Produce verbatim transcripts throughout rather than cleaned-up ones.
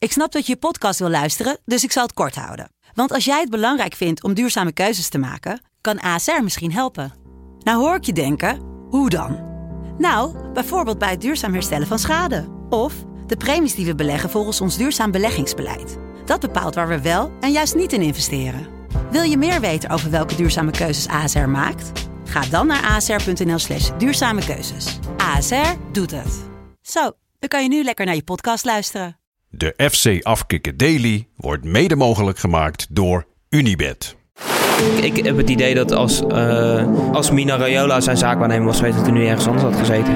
Ik snap dat je je podcast wil luisteren, dus ik zal het kort houden. Want als jij het belangrijk vindt om duurzame keuzes te maken, kan A S R misschien helpen. Nou hoor ik je denken, hoe dan? Nou, bijvoorbeeld bij het duurzaam herstellen van schade. Of de premies die we beleggen volgens ons duurzaam beleggingsbeleid. Dat bepaalt waar we wel en juist niet in investeren. Wil je meer weten over welke duurzame keuzes A S R maakt? Ga dan naar asr.nl slash duurzame keuzes. A S R doet het. Zo, dan kan je nu lekker naar je podcast luisteren. De F C Afkikken Daily wordt mede mogelijk gemaakt door Unibet. Ik heb het idee dat als, uh, als Mino Raiola zijn zaakwaarnemer was geweest, dat hij nu ergens anders had gezeten.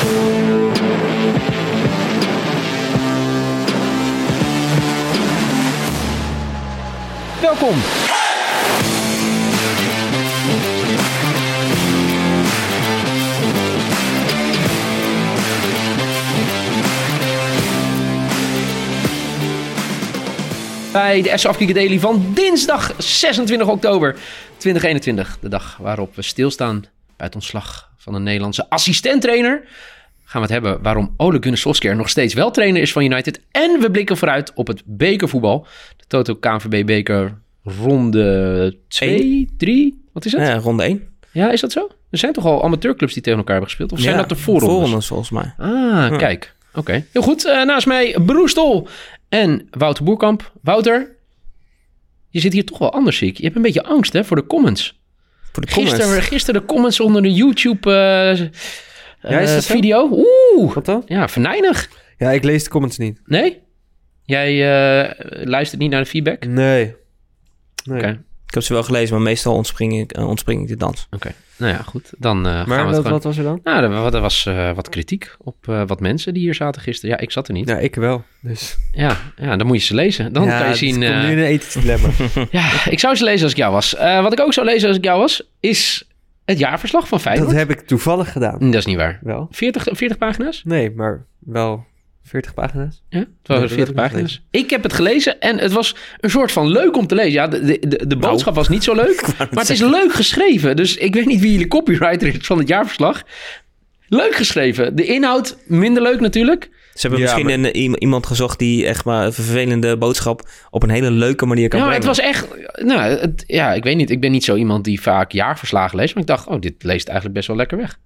Welkom. Bij de F C Afkikken Daily van dinsdag zesentwintig oktober tweeduizend eenentwintig. De dag waarop we stilstaan bij het ontslag van een Nederlandse assistenttrainer. Gaan we het hebben waarom Ole Gunnar Solskjaer nog steeds wel trainer is van United. En we blikken vooruit op het bekervoetbal. De Toto K N V B beker ronde twee, drie, wat is het? Ja, ronde één. Ja, is dat zo? Er zijn toch al amateurclubs die tegen elkaar hebben gespeeld? Of zijn ja, dat de voorrondes? Voorrondes volgens mij. Ah, ja. Kijk. Oké, okay. Heel goed. Uh, naast mij Broer Stol en Wouter Boerkamp. Wouter, je zit hier toch wel anders, zie ik. Je hebt een beetje angst, hè, voor de comments. Voor de comments? Gisteren, gisteren de comments onder de YouTube uh, ja, is dat uh, video. Oeh. Wat dan? Ja, venijnig. Ja, ik lees de comments niet. Nee? Jij uh, luistert niet naar de feedback? Nee. nee. Okay. Ik heb ze wel gelezen, maar meestal ontspring ik, uh, ontspring ik de dans. Oké. Okay. Nou ja, goed. Dan uh, maar gaan we het wat, gewoon... wat was er dan? Nou, er, er was uh, wat kritiek op uh, wat mensen die hier zaten gisteren. Ja, ik zat er niet. Ja, ik wel. Dus. Ja, ja, dan moet je ze lezen. Dan ja, kan je zien... Ja, uh... nu een ethisch dilemma. Ja, ik zou ze lezen als ik jou was. Uh, wat ik ook zou lezen als ik jou was, is het jaarverslag van Feyenoord. Dat heb ik toevallig gedaan. Dat is niet waar. Wel? veertig, veertig pagina's? Nee, maar wel veertig pagina's. Ja, het waren nee, veertig pagina's. Ik heb het gelezen en het was een soort van leuk om te lezen. Ja, de, de, de, de boodschap was niet zo leuk, maar het is leuk geschreven. Dus ik weet niet wie jullie copywriter is van het jaarverslag. Leuk geschreven. De inhoud minder leuk natuurlijk. Ze hebben ja, misschien maar... een, iemand gezocht die echt maar een vervelende boodschap op een hele leuke manier kan ja, brengen. Het was echt... Nou, het, ja, ik weet niet. Ik ben niet zo iemand die vaak jaarverslagen leest. Maar ik dacht, oh, dit leest eigenlijk best wel lekker weg.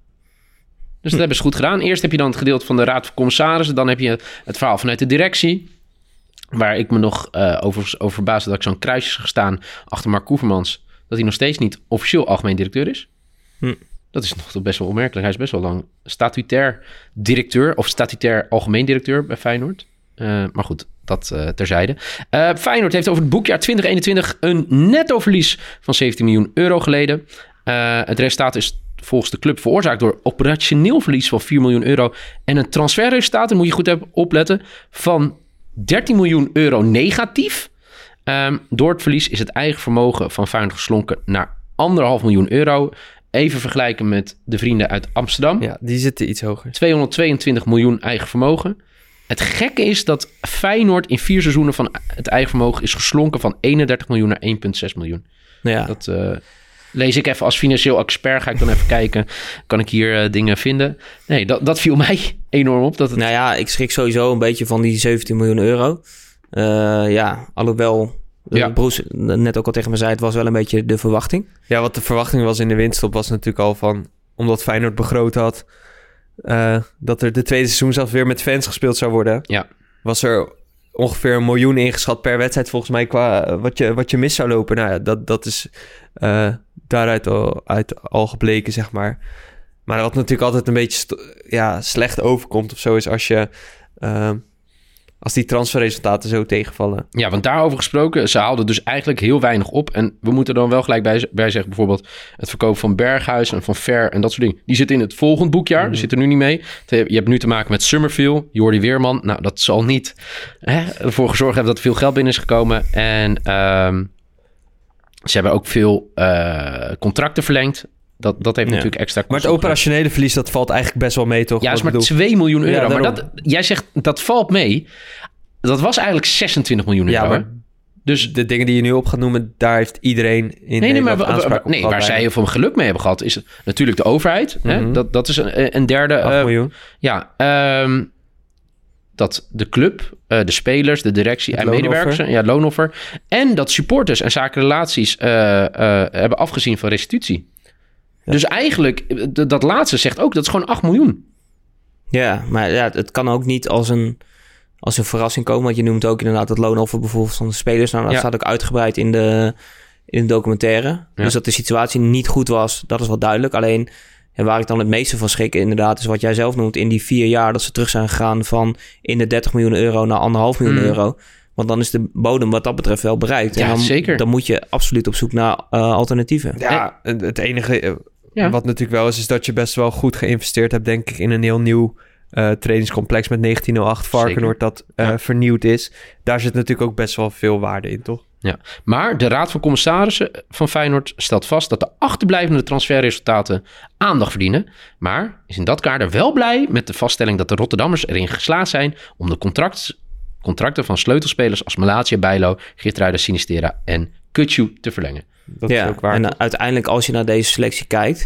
Dus dat hebben ze goed gedaan. Eerst heb je dan het gedeelte van de Raad van Commissarissen. Dan heb je het verhaal vanuit de directie. Waar ik me nog uh, over, over verbaasde dat ik zo'n kruisje zag staan achter Mark Koevermans. Dat hij nog steeds niet officieel algemeen directeur is. Hm. Dat is nog best wel opmerkelijk. Hij is best wel lang statutair directeur of statutair algemeen directeur bij Feyenoord. Uh, maar goed, dat uh, terzijde. Uh, Feyenoord heeft over het boekjaar twintig eenentwintig een netto verlies van zeventien miljoen euro geleden. Uh, het resultaat is volgens de club veroorzaakt door operationeel verlies van vier miljoen euro en een transferresultaat, dan moet je goed opletten, van dertien miljoen euro negatief. Um, door het verlies is het eigen vermogen van Feyenoord geslonken naar anderhalf miljoen euro. Even vergelijken met de vrienden uit Amsterdam. Ja, die zitten iets hoger. tweehonderdtweeëntwintig miljoen eigen vermogen. Het gekke is dat Feyenoord in vier seizoenen van het eigen vermogen is geslonken van eenendertig miljoen naar één komma zes miljoen. Ja. Dat uh, lees ik even als financieel expert. Ga ik dan even kijken. Kan ik hier uh, dingen vinden? Nee, dat, dat viel mij enorm op. Dat het... Nou ja, ik schrik sowieso een beetje van die zeventien miljoen euro. Uh, ja, alhoewel... Ja. Broes net ook al tegen me zei, het was wel een beetje de verwachting. Ja, wat de verwachting was in de winststop was natuurlijk al van... omdat Feyenoord begroot had... Uh, dat er de tweede seizoen zelfs weer met fans gespeeld zou worden. Ja. Was er ongeveer een miljoen ingeschat per wedstrijd volgens mij... qua uh, wat, je, wat je mis zou lopen. Nou ja, dat, dat is uh, daaruit al, uit al gebleken, zeg maar. Maar wat natuurlijk altijd een beetje st- ja, slecht overkomt of zo... is als je... Uh, Als die transferresultaten zo tegenvallen. Ja, want daarover gesproken, ze haalden dus eigenlijk heel weinig op. En we moeten dan wel gelijk bij, bij zeggen, bijvoorbeeld het verkoop van Berghuis en van Ver en dat soort dingen. Die zitten in het volgend boekjaar, mm-hmm. Die zitten er nu niet mee. Je hebt nu te maken met Summerville, Jordi Weerman. Nou, dat zal niet hè, ervoor gezorgd hebben dat er veel geld binnen is gekomen. En um, ze hebben ook veel uh, contracten verlengd. Dat, dat heeft ja. natuurlijk extra kosten. Maar het operationele verlies, dat valt eigenlijk best wel mee, toch? Ja, dat is maar twee miljoen euro. Ja, maar dat, jij zegt, dat valt mee. Dat was eigenlijk zesentwintig miljoen euro. Ja, maar dus de dingen die je nu op gaat noemen, daar heeft iedereen in nee, Nederland nee, maar, aanspraak op nee, waar zij heel veel geluk mee hebben gehad, is natuurlijk de overheid. Mm-hmm. Hè? Dat, dat is een, een derde... acht miljoen. Ja, um, dat de club, uh, de spelers, de directie het en medewerkers... Ja, loonoffer. En dat supporters en zakenrelaties uh, uh, hebben afgezien van restitutie. Ja. Dus eigenlijk, d- dat laatste zegt ook, dat is gewoon acht miljoen. Ja, maar ja, het kan ook niet als een, als een verrassing komen. Want je noemt ook inderdaad het loonoffer bijvoorbeeld van de spelers. Nou, dat ja. staat ook uitgebreid in de, in de documentaire. Ja. Dus dat de situatie niet goed was, dat is wel duidelijk. Alleen, ja, waar ik dan het meeste van schrik inderdaad... is wat jij zelf noemt, in die vier jaar dat ze terug zijn gegaan... van in de dertig miljoen euro naar anderhalf miljoen mm. euro. Want dan is de bodem wat dat betreft wel bereikt. Ja, en dan, zeker. Dan moet je absoluut op zoek naar uh, alternatieven. Ja, het enige... Uh, ja. Wat natuurlijk wel is, is dat je best wel goed geïnvesteerd hebt... denk ik, in een heel nieuw uh, trainingscomplex... met negentienhonderd acht Varkenoord dat uh, ja. vernieuwd is. Daar zit natuurlijk ook best wel veel waarde in, toch? Ja, maar de Raad van Commissarissen van Feyenoord stelt vast... dat de achterblijvende transferresultaten aandacht verdienen. Maar is in dat kader wel blij met de vaststelling... dat de Rotterdammers erin geslaagd zijn... om de contract, contracten van sleutelspelers als Malacia, Bijlo... Geertruida, Sinistera en Kutsu te verlengen. Dat ja, is ook waar, en toch? Uiteindelijk als je naar deze selectie kijkt...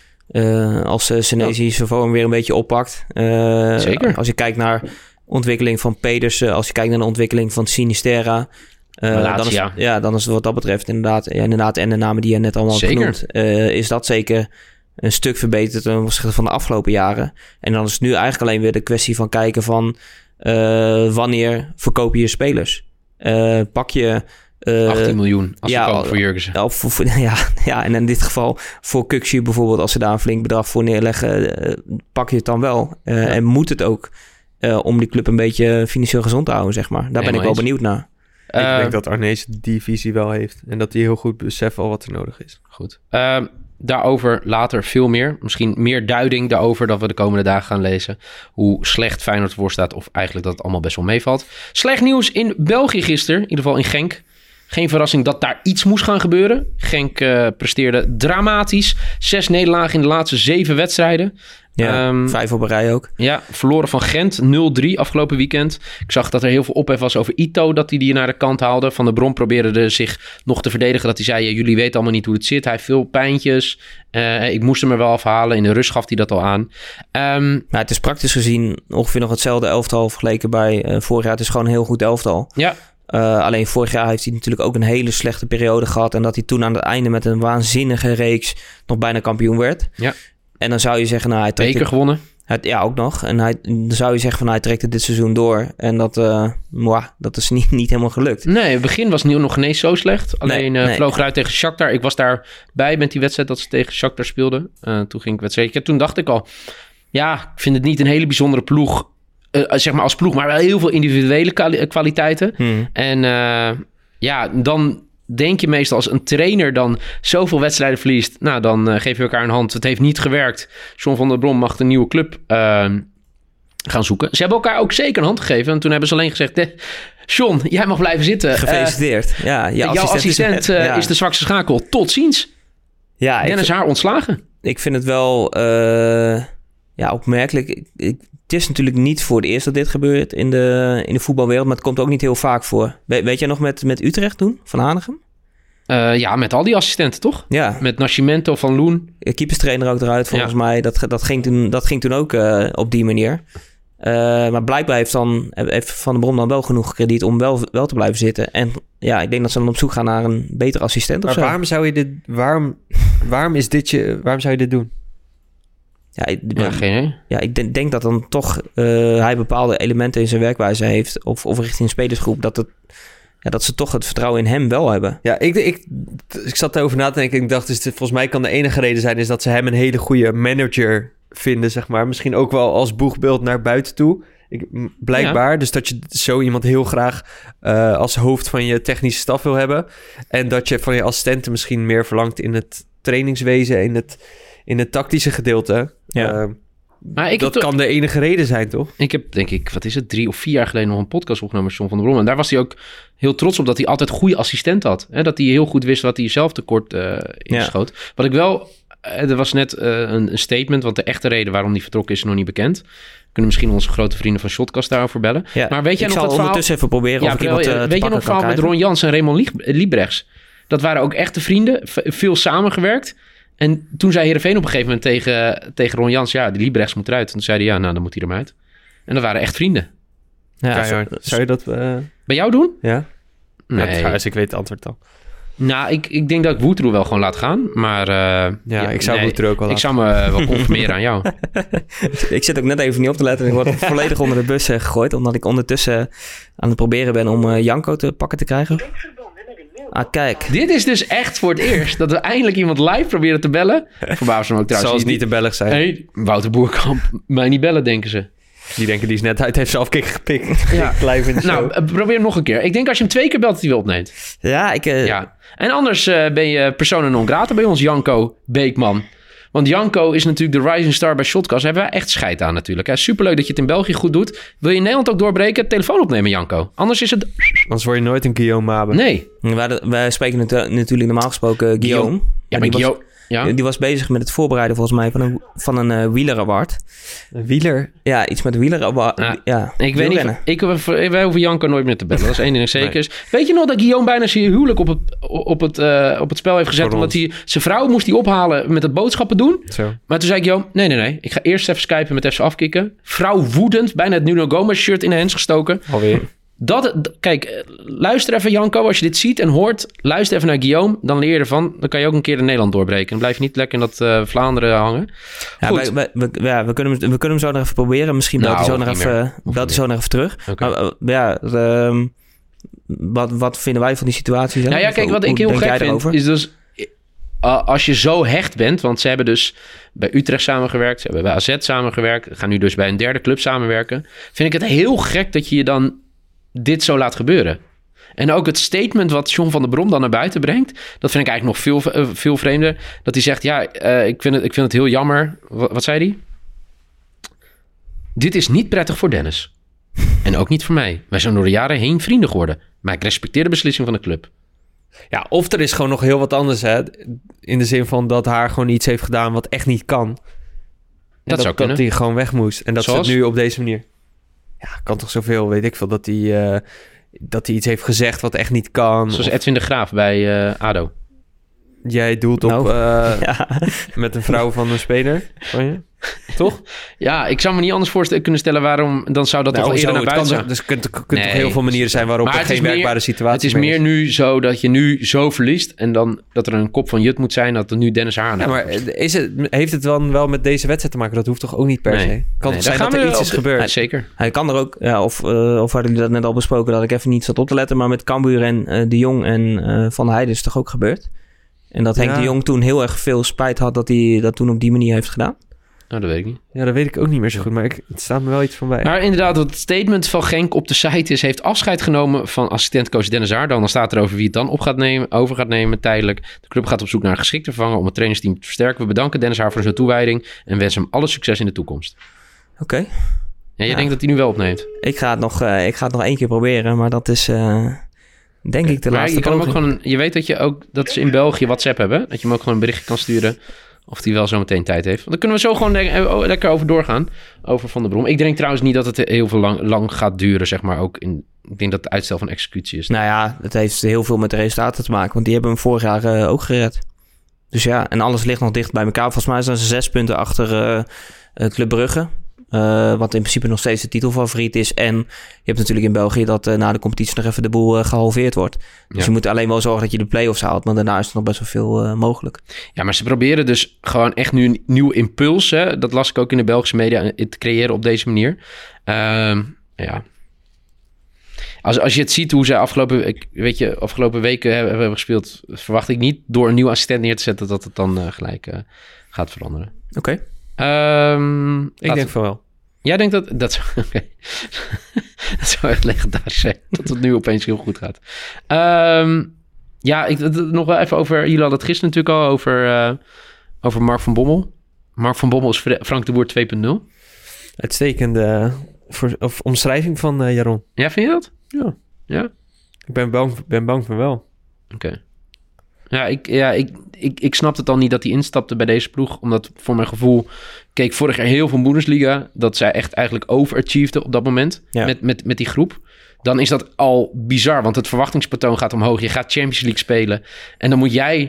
Uh, als uh, Senesi ja. zijn vorm weer een beetje oppakt... Uh, Zeker. Als je kijkt naar ontwikkeling van Pedersen... als je kijkt naar de ontwikkeling van Sinistera... Uh, dan, is, ja, dan is het wat dat betreft inderdaad... Ja, inderdaad en de namen die je net allemaal hebt genoemd... Uh, is dat zeker een stuk verbeterd... ten opzichte van de afgelopen jaren. En dan is het nu eigenlijk alleen weer de kwestie van kijken van... Uh, wanneer verkoop je je spelers? Uh, pak je... Uh, achttien miljoen als ja, verkoop voor Jurgensen. Ja, voor, voor, ja, ja, en in dit geval voor Kukçu bijvoorbeeld... als ze daar een flink bedrag voor neerleggen... Uh, pak je het dan wel. Uh, ja. En moet het ook... Uh, om die club een beetje financieel gezond te houden, zeg maar. Daar Helemaal ben ik wel eens. benieuwd naar. Ik uh, denk dat Arnees die visie wel heeft. En dat hij heel goed beseft al wat er nodig is. Goed. Uh, daarover later veel meer. Misschien meer duiding daarover dat we de komende dagen gaan lezen. Hoe slecht Feyenoord ervoor staat. Of eigenlijk dat het allemaal best wel meevalt. Slecht nieuws in België gisteren. In ieder geval in Genk. Geen verrassing dat daar iets moest gaan gebeuren. Genk uh, presteerde dramatisch. Zes nederlagen in de laatste zeven wedstrijden. Ja, um, vijf op een rij ook. Ja, verloren van Gent nul drie afgelopen weekend. Ik zag dat er heel veel ophef was over Ito, dat hij die naar de kant haalde. Van der Brom probeerde zich nog te verdedigen. Dat hij zei, ja, jullie weten allemaal niet hoe het zit. Hij heeft veel pijntjes. Uh, ik moest hem er wel afhalen. In de rust gaf hij dat al aan. Um, nou, het is praktisch gezien ongeveer nog hetzelfde elftal vergeleken bij uh, vorig jaar. Het is gewoon een heel goed elftal. Ja. Uh, alleen vorig jaar heeft hij natuurlijk ook een hele slechte periode gehad. En dat hij toen aan het einde met een waanzinnige reeks nog bijna kampioen werd. Ja. En dan zou je zeggen... nou, hij trekt Beker het, gewonnen. Het, ja, ook nog. En hij, dan zou je zeggen van... hij trekt het dit seizoen door. En dat, uh, mwah, dat is niet, niet helemaal gelukt. Nee, het begin was nog geen eens zo slecht. Alleen nee, uh, nee. vloog eruit tegen Shakhtar. Ik was daarbij met die wedstrijd dat ze tegen Shakhtar speelden. Uh, toen ging ik wedstrijd. Toen dacht ik al... ja, ik vind het niet een hele bijzondere ploeg... Uh, zeg maar als ploeg, maar wel heel veel individuele kwali- kwaliteiten. Hmm. En uh, ja, dan denk je meestal als een trainer dan zoveel wedstrijden verliest... nou, dan uh, geef je elkaar een hand. Het heeft niet gewerkt. John van der Brom mag een nieuwe club uh, gaan zoeken. Ze hebben elkaar ook zeker een hand gegeven. En toen hebben ze alleen gezegd... Eh, John, jij mag blijven zitten. Gefeliciteerd. Uh, ja, jouw assistent, assistent is, uh, ja. is de zwakste schakel. Tot ziens. Ja, Dennis ik, haar ontslagen. Ik vind het wel uh, ja, opmerkelijk... Ik, ik, Het is natuurlijk niet voor het eerst dat dit gebeurt in de, in de voetbalwereld... maar het komt ook niet heel vaak voor. We, weet jij nog met, met Utrecht toen, Van Hanegem? Uh, ja, met al die assistenten, toch? Ja. Met Nascimento, Van Loen. De keeperstrainer ook eruit, volgens ja. mij. Dat, dat, ging toen, dat ging toen ook uh, op die manier. Uh, maar blijkbaar heeft, dan, heeft Van der Brom dan wel genoeg krediet... om wel, wel te blijven zitten. En ja, ik denk dat ze dan op zoek gaan naar een betere assistent maar of zo. waarom zou je dit... Waarom, waarom, is dit je, waarom zou je dit doen? Ja, ik, ja, geen, ja, ik denk, denk dat dan toch uh, hij bepaalde elementen in zijn werkwijze heeft... of, of richting een spelersgroep, dat, het, ja, dat ze toch het vertrouwen in hem wel hebben. Ja, ik, ik, ik zat erover na te denken en ik dacht... Dus dit, volgens mij kan de enige reden zijn... is dat ze hem een hele goede manager vinden, zeg maar. Misschien ook wel als boegbeeld naar buiten toe. Ik, blijkbaar, ja. Dus dat je zo iemand heel graag uh, als hoofd van je technische staf wil hebben. En dat je van je assistenten misschien meer verlangt in het trainingswezen... in het, in het tactische gedeelte... Ja. Uh, maar ik dat to- kan de enige reden zijn, toch? Ik heb, denk ik, wat is het, drie of vier jaar geleden nog een podcast opgenomen met John van der Brom. En daar was hij ook heel trots op dat hij altijd goede assistent had. Hè? Dat hij heel goed wist wat hij zelf tekort uh, inschoot. Ja. Wat ik wel, uh, er was net uh, een, een statement, want de echte reden waarom hij vertrokken is nog niet bekend. Kunnen misschien onze grote vrienden van Shotcast daarover bellen. Ja, maar weet jij ik nog zal dat ondertussen verhaal... even proberen ja, of ik iemand uh, weet je nog het verhaal met Ron Jans en Raymond Liebrechts? Dat waren ook echte vrienden, veel samengewerkt. En toen zei Heerenveen op een gegeven moment tegen, tegen Ron Jans... ja, die Liebrechts moet eruit. En toen zei hij, ja, nou, dan moet hij eruit. En dat waren echt vrienden. Ja, Keihard. zo- Zou je dat... Uh... Bij jou doen? Ja? Nee. Ja, trouwens, ik weet het antwoord al. Nou, ik, ik denk dat ik Woetroe wel gewoon laat gaan. Maar uh, Ja, ja, ik zou nee, Woetroe ook wel Ik zou me wel conformeren aan jou. Ik zit ook net even niet op te letten. En ik word volledig onder de bus uh, gegooid. Omdat ik ondertussen aan het proberen ben om uh, Janko te pakken te krijgen. Ah, kijk. Dit is dus echt voor het eerst dat we eindelijk iemand live proberen te bellen. Verbaasd me ook trouwens. Zoals niet de Belg zijn. Hey, Wouter Boerkamp, mij niet bellen, denken ze. Die denken, die is net uit, heeft ze afkick gepikt. Ja. Live in de show. Nou, uh, probeer hem nog een keer. Ik denk als je hem twee keer belt, dat hij wel opneemt. Ja, ik... Uh... Ja. En anders uh, ben je persona non grata bij ons, Janko Beekman. Want Janko is natuurlijk de rising star bij Shotcast. Daar hebben wij echt scheid aan natuurlijk. Hè. Superleuk dat je het in België goed doet. Wil je in Nederland ook doorbreken? Telefoon opnemen, Janko. Anders is het... Anders word je nooit een Guillaume Mabe. Nee. Wij, wij spreken natu- natuurlijk normaal gesproken uh, Guillaume. Guillaume. Ja, maar maar die, Guillaume... was, Ja? die was bezig met het voorbereiden volgens mij van een, van een uh, wieler award. Een wieler? Ja, iets met een wieler award. Ja. Ja, Ik weet wielrennen. niet, ik, wij hoeven Janko nooit meer te bellen. Dat is één ding zeker. Nee. Weet je nog dat Guillaume bijna zijn huwelijk op het, op het, uh, op het spel heeft gezet? Omdat hij zijn vrouw moest hij ophalen met het boodschappen doen. Zo. Maar toen zei Guillaume, nee, nee, nee. Ik ga eerst even skypen met F C afkicken. Vrouw woedend, bijna het Nuno Gomes shirt in de hens gestoken. Alweer. Dat, kijk, luister even Janko, als je dit ziet en hoort, luister even naar Guillaume, dan leer je ervan. Dan kan je ook een keer in Nederland doorbreken. Dan blijf je niet lekker in dat uh, Vlaanderen hangen. Ja, wij, wij, we, ja we, kunnen hem, we kunnen hem zo nog even proberen. Misschien belt nou, hij zo nog even, belt hij zo nog even terug. Okay. Maar uh, ja, uh, wat, wat vinden wij van die situatie? Nou ja, kijk, wat ik heel gek vind, erover? is dus... Uh, als je zo hecht bent, want ze hebben dus bij Utrecht samengewerkt, ze hebben bij A Z samengewerkt, gaan nu dus bij een derde club samenwerken, vind ik het heel gek dat je je dan dit zo laat gebeuren. En ook het statement wat John van der Brom dan naar buiten brengt, dat vind ik eigenlijk nog veel, uh, veel vreemder. Dat hij zegt, ja, uh, ik, vind het, ik vind het heel jammer. Wat, wat zei hij? Dit is niet prettig voor Dennis. En ook niet voor mij. Wij zijn door de jaren heen vrienden geworden. Maar ik respecteer de beslissing van de club. Ja, of er is gewoon nog heel wat anders, hè. In de zin van dat haar gewoon iets heeft gedaan wat echt niet kan. Dat, dat zou kunnen. Dat hij gewoon weg moest. En dat Zoals? ze het nu op deze manier... Ja, kan toch zoveel, weet ik veel. Dat hij, uh, dat hij iets heeft gezegd wat echt niet kan. Zoals of... Edwin de Graaf bij uh, A D O. Jij doelt op... Nou, uh, ja. Met een vrouw van een speler. Van je? Toch? Ja, ik zou me niet anders voorstellen kunnen stellen waarom... Dan zou dat nou, toch wel eerder zo, naar buiten kan, zijn. Dus er kunt nee, toch heel veel manieren zijn waarop er geen werkbare meer, situatie Het is is. meer nu zo dat je nu zo verliest... en dan dat er een kop van Jut moet zijn... dat er nu Dennis Haan... Ja, maar is het, heeft het dan wel met deze wedstrijd te maken? Dat hoeft toch ook niet per nee. se? Kan nee, het zijn dat er iets is de, gebeurd? Ja, zeker. Hij kan er ook... Ja, of, uh, of hadden jullie dat net al besproken... dat ik even niet zat op te letten... maar met Cambuur en uh, De Jong en uh, Van der Heijden... is het toch ook gebeurd? En dat Henk ja. de Jong toen heel erg veel spijt had... dat hij dat toen op die manier heeft gedaan? Nou, dat weet ik niet. Ja, dat weet ik ook niet meer zo goed, maar ik, het staat me wel iets van bij. Maar inderdaad, het statement van Genk op de site is... heeft afscheid genomen van assistentcoach Dennis Aardan. Dan staat er over wie het dan op gaat nemen, over gaat nemen tijdelijk. De club gaat op zoek naar een geschikte vervanger... om het trainersteam te versterken. We bedanken Dennis Haar voor zijn toewijding... en wensen hem alle succes in de toekomst. Oké. Okay. Ja, jij ja. denkt dat hij nu wel opneemt? Ik ga het nog, uh, ik ga het nog één keer proberen, maar dat is... Uh... Denk ik de maar laatste je kan hem ook poging. gewoon, je weet dat je ook dat ze in België WhatsApp hebben. Dat je hem ook gewoon een berichtje kan sturen. Of hij wel zo meteen tijd heeft. Want dan kunnen we zo gewoon le- lekker over doorgaan. Over Van der Brom. Ik denk trouwens niet dat het heel veel lang, lang gaat duren. Zeg maar ook in. Ik denk dat het uitstel van executie is. Nou ja, het heeft heel veel met de resultaten te maken. Want die hebben hem vorig jaar uh, ook gered. Dus ja, en alles ligt nog dicht bij elkaar. Volgens mij zijn ze zes punten achter uh, Club Brugge. Uh, wat in principe nog steeds de titelfavoriet is. En je hebt natuurlijk in België dat uh, na de competitie nog even de boel uh, gehalveerd wordt. Dus ja. je moet alleen wel zorgen dat je de play-offs haalt. Maar daarna is er nog best wel veel uh, mogelijk. Ja, maar ze proberen dus gewoon echt nu een nieuw impuls. Hè? Dat las ik ook in de Belgische media. Te creëren op deze manier. Uh, ja. Als, als je het ziet hoe ze afgelopen, ik, weet je, afgelopen weken hebben, hebben gespeeld. Verwacht ik niet door een nieuw assistent neer te zetten. Dat het dan uh, gelijk uh, gaat veranderen. Oké. Okay. Um, ik denk van wel. Jij denkt dat... Dat zou, okay. dat zou echt legendarisch zijn. Dat het nu opeens heel goed gaat. Um, ja, ik, nog wel even over... Jullie hadden het gisteren natuurlijk al over, uh, over Mark van Bommel. Mark van Bommel is Frank de Boer twee punt nul. Uitstekende voor, of omschrijving van uh, Jaron. Ja, vind je dat? Ja. Ja? Ik ben bang, ben bang van wel. Oké. Okay. Ja, ik, ja ik, ik, ik snapte het al niet dat hij instapte bij deze ploeg. Omdat voor mijn gevoel keek vorig jaar heel veel Bundesliga. Dat zij echt eigenlijk overachieveden op dat moment. Ja. Met, met, met die groep. Dan is dat al bizar. Want het verwachtingspatroon gaat omhoog. Je gaat Champions League spelen. En dan moet jij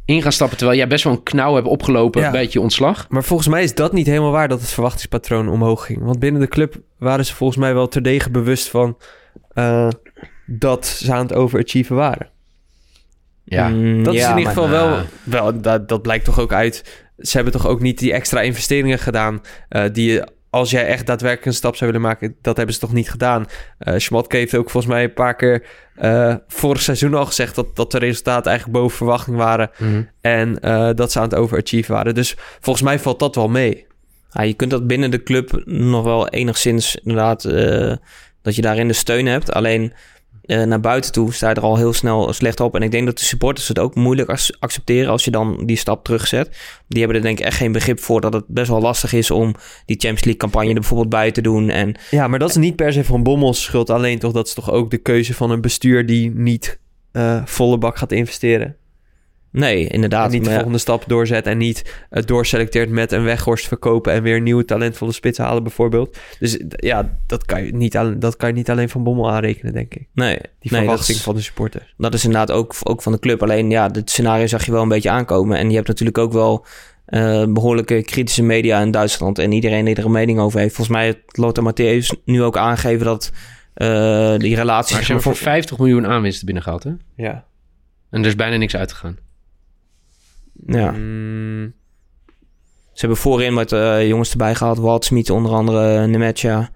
in gaan stappen... terwijl jij best wel een knauw hebt opgelopen Ja. bij je ontslag. Maar volgens mij is dat niet helemaal waar dat het verwachtingspatroon omhoog ging. Want binnen de club waren ze volgens mij wel terdege bewust van... Uh, dat ze aan het overachieven waren. Ja. Mm, Dat is ja, in ieder maar- geval wel... Nou. wel dat, dat blijkt toch ook uit... Ze hebben toch ook niet die extra investeringen gedaan... Uh, die je, als jij echt daadwerkelijk een stap zou willen maken... dat hebben ze toch niet gedaan. Uh, Schmatke heeft ook volgens mij een paar keer... Uh, vorig seizoen al gezegd... dat, dat de resultaten eigenlijk boven verwachting waren... Mm-hmm. en uh, dat ze aan het overachieven waren. Dus volgens mij valt dat wel mee. Ja, je kunt dat binnen de club nog wel enigszins inderdaad... Uh, dat je daarin de steun hebt. Alleen uh, naar buiten toe sta je er al heel snel slecht op. En ik denk dat de supporters het ook moeilijk ac- accepteren... als je dan die stap terugzet. Die hebben er denk ik echt geen begrip voor... dat het best wel lastig is om die Champions League campagne er bijvoorbeeld bij te doen. En Ja, maar dat is niet per se van Bommels schuld alleen toch. Dat is toch ook de keuze van een bestuur die niet uh, volle bak gaat investeren. nee, inderdaad. En niet de maar ja, volgende stap doorzet en niet uh, doorselecteert met een Weghorst verkopen en weer een nieuwe talentvolle spits halen bijvoorbeeld. Dus d- ja, dat kan je niet, aan, dat kan je niet alleen van Bommel aanrekenen, denk ik. nee, Die nee, verwachting dat is, van de supporters. dat is inderdaad ook, ook van de club. Alleen ja, dit scenario zag je wel een beetje aankomen. En je hebt natuurlijk ook wel uh, behoorlijke kritische media in Duitsland. En iedereen die er een mening over heeft. Volgens mij heeft Lothar Matthäus nu ook aangegeven dat uh, die relaties... Maar ze hebben voor vijftig miljoen aanwinsten binnengehaald, hè? Ja. En er is bijna niks uitgegaan. Ja. Mm, Ze hebben voorin wat uh, jongens erbij gehaald. Waldschmidt onder andere, Nemetja.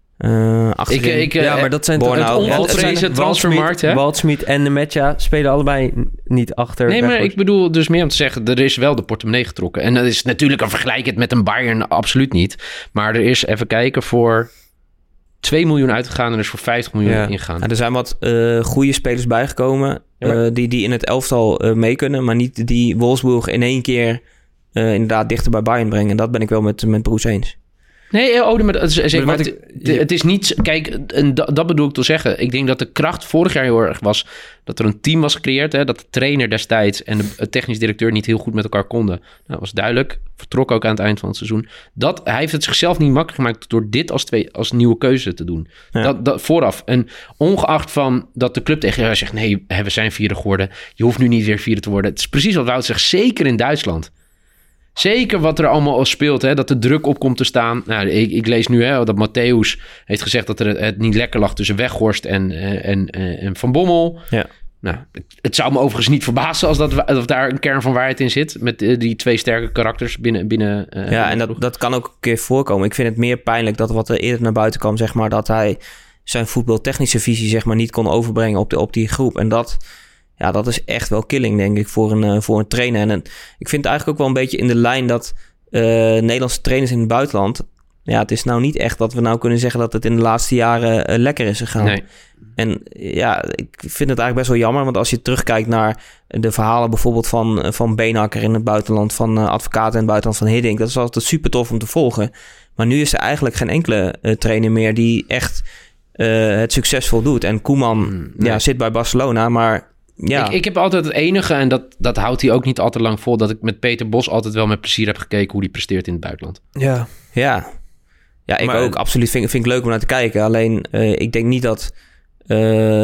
Uh, achterin. Ik, ik, uh, ja, maar dat zijn toch... Bornau. het Ja, het onvolprezen zijn- transfermarkt, hè? Waldschmidt en Nemetja spelen allebei n- niet achter. Nee, maar Weghorst. ik bedoel dus meer om te zeggen... er is wel de portemonnee getrokken. En dat is natuurlijk een vergelijking met een Bayern, absoluut niet. Maar er is, even kijken, voor twee miljoen uitgegaan... en er is voor vijftig miljoen Ja. ingegaan. Nou, er zijn wat uh, goede spelers bijgekomen. Ja, maar- uh, die, die in het elftal uh, mee kunnen. Maar niet die Wolfsburg in één keer uh, inderdaad dichter bij Bayern brengen. En dat ben ik wel met, met Broes eens. Nee, oh, maar, dat is, zeker, Maar maar wat het, ik- het- het is niet... Kijk, en dat, dat bedoel ik te zeggen. Ik denk dat de kracht vorig jaar heel erg was... dat er een team was gecreëerd. Hè, dat de trainer destijds en de technisch directeur... niet heel goed met elkaar konden. Nou, dat was duidelijk. Vertrok ook aan het eind van het seizoen. Dat, hij heeft het zichzelf niet makkelijk gemaakt... door dit als, twee, als nieuwe keuze te doen. Ja. Dat, dat vooraf. En ongeacht van dat de club tegen jou zegt... nee, we zijn vierde geworden. Je hoeft nu niet weer vierde te worden. Het is precies wat Wout zegt. Zeker in Duitsland. Zeker wat er allemaal al speelt, hè, dat de druk op komt te staan. Nou, ik, ik lees nu hè, dat Matthäus heeft gezegd dat er het, het niet lekker lag tussen Weghorst en, eh, en, en, en Van Bommel. Ja. Nou, het, het zou me overigens niet verbazen als dat, of daar een kern van waarheid in zit. Met uh, die twee sterke karakters binnen... binnen uh, Ja, en dat, dat kan ook een keer voorkomen. Ik vind het meer pijnlijk dat wat er eerder naar buiten kwam... zeg maar, dat hij zijn voetbaltechnische visie zeg maar, niet kon overbrengen op, de, op die groep. En dat... Ja, dat is echt wel killing, denk ik, voor een, uh, voor een trainer. En, en ik vind het eigenlijk ook wel een beetje in de lijn dat uh, Nederlandse trainers in het buitenland... Ja, het is nou niet echt dat we nou kunnen zeggen dat het in de laatste jaren uh, lekker is gegaan. Nee. En ja, ik vind het eigenlijk best wel jammer. Want als je terugkijkt naar de verhalen bijvoorbeeld van, van Beenhakker in het buitenland... van uh, advocaten in het buitenland van Hiddink... dat is altijd super tof om te volgen. Maar nu is er eigenlijk geen enkele uh, trainer meer die echt uh, het succesvol doet. En Koeman Mm, nee. ja, zit bij Barcelona, maar... Ja. Ik, ik heb altijd het enige, en dat, dat houdt hij ook niet altijd lang vol... dat ik met Peter Bos altijd wel met plezier heb gekeken... hoe hij presteert in het buitenland. Ja. Ja, ja ik Maar- ook. Absoluut vind, vind ik leuk om naar te kijken. Alleen, uh, ik denk niet dat uh,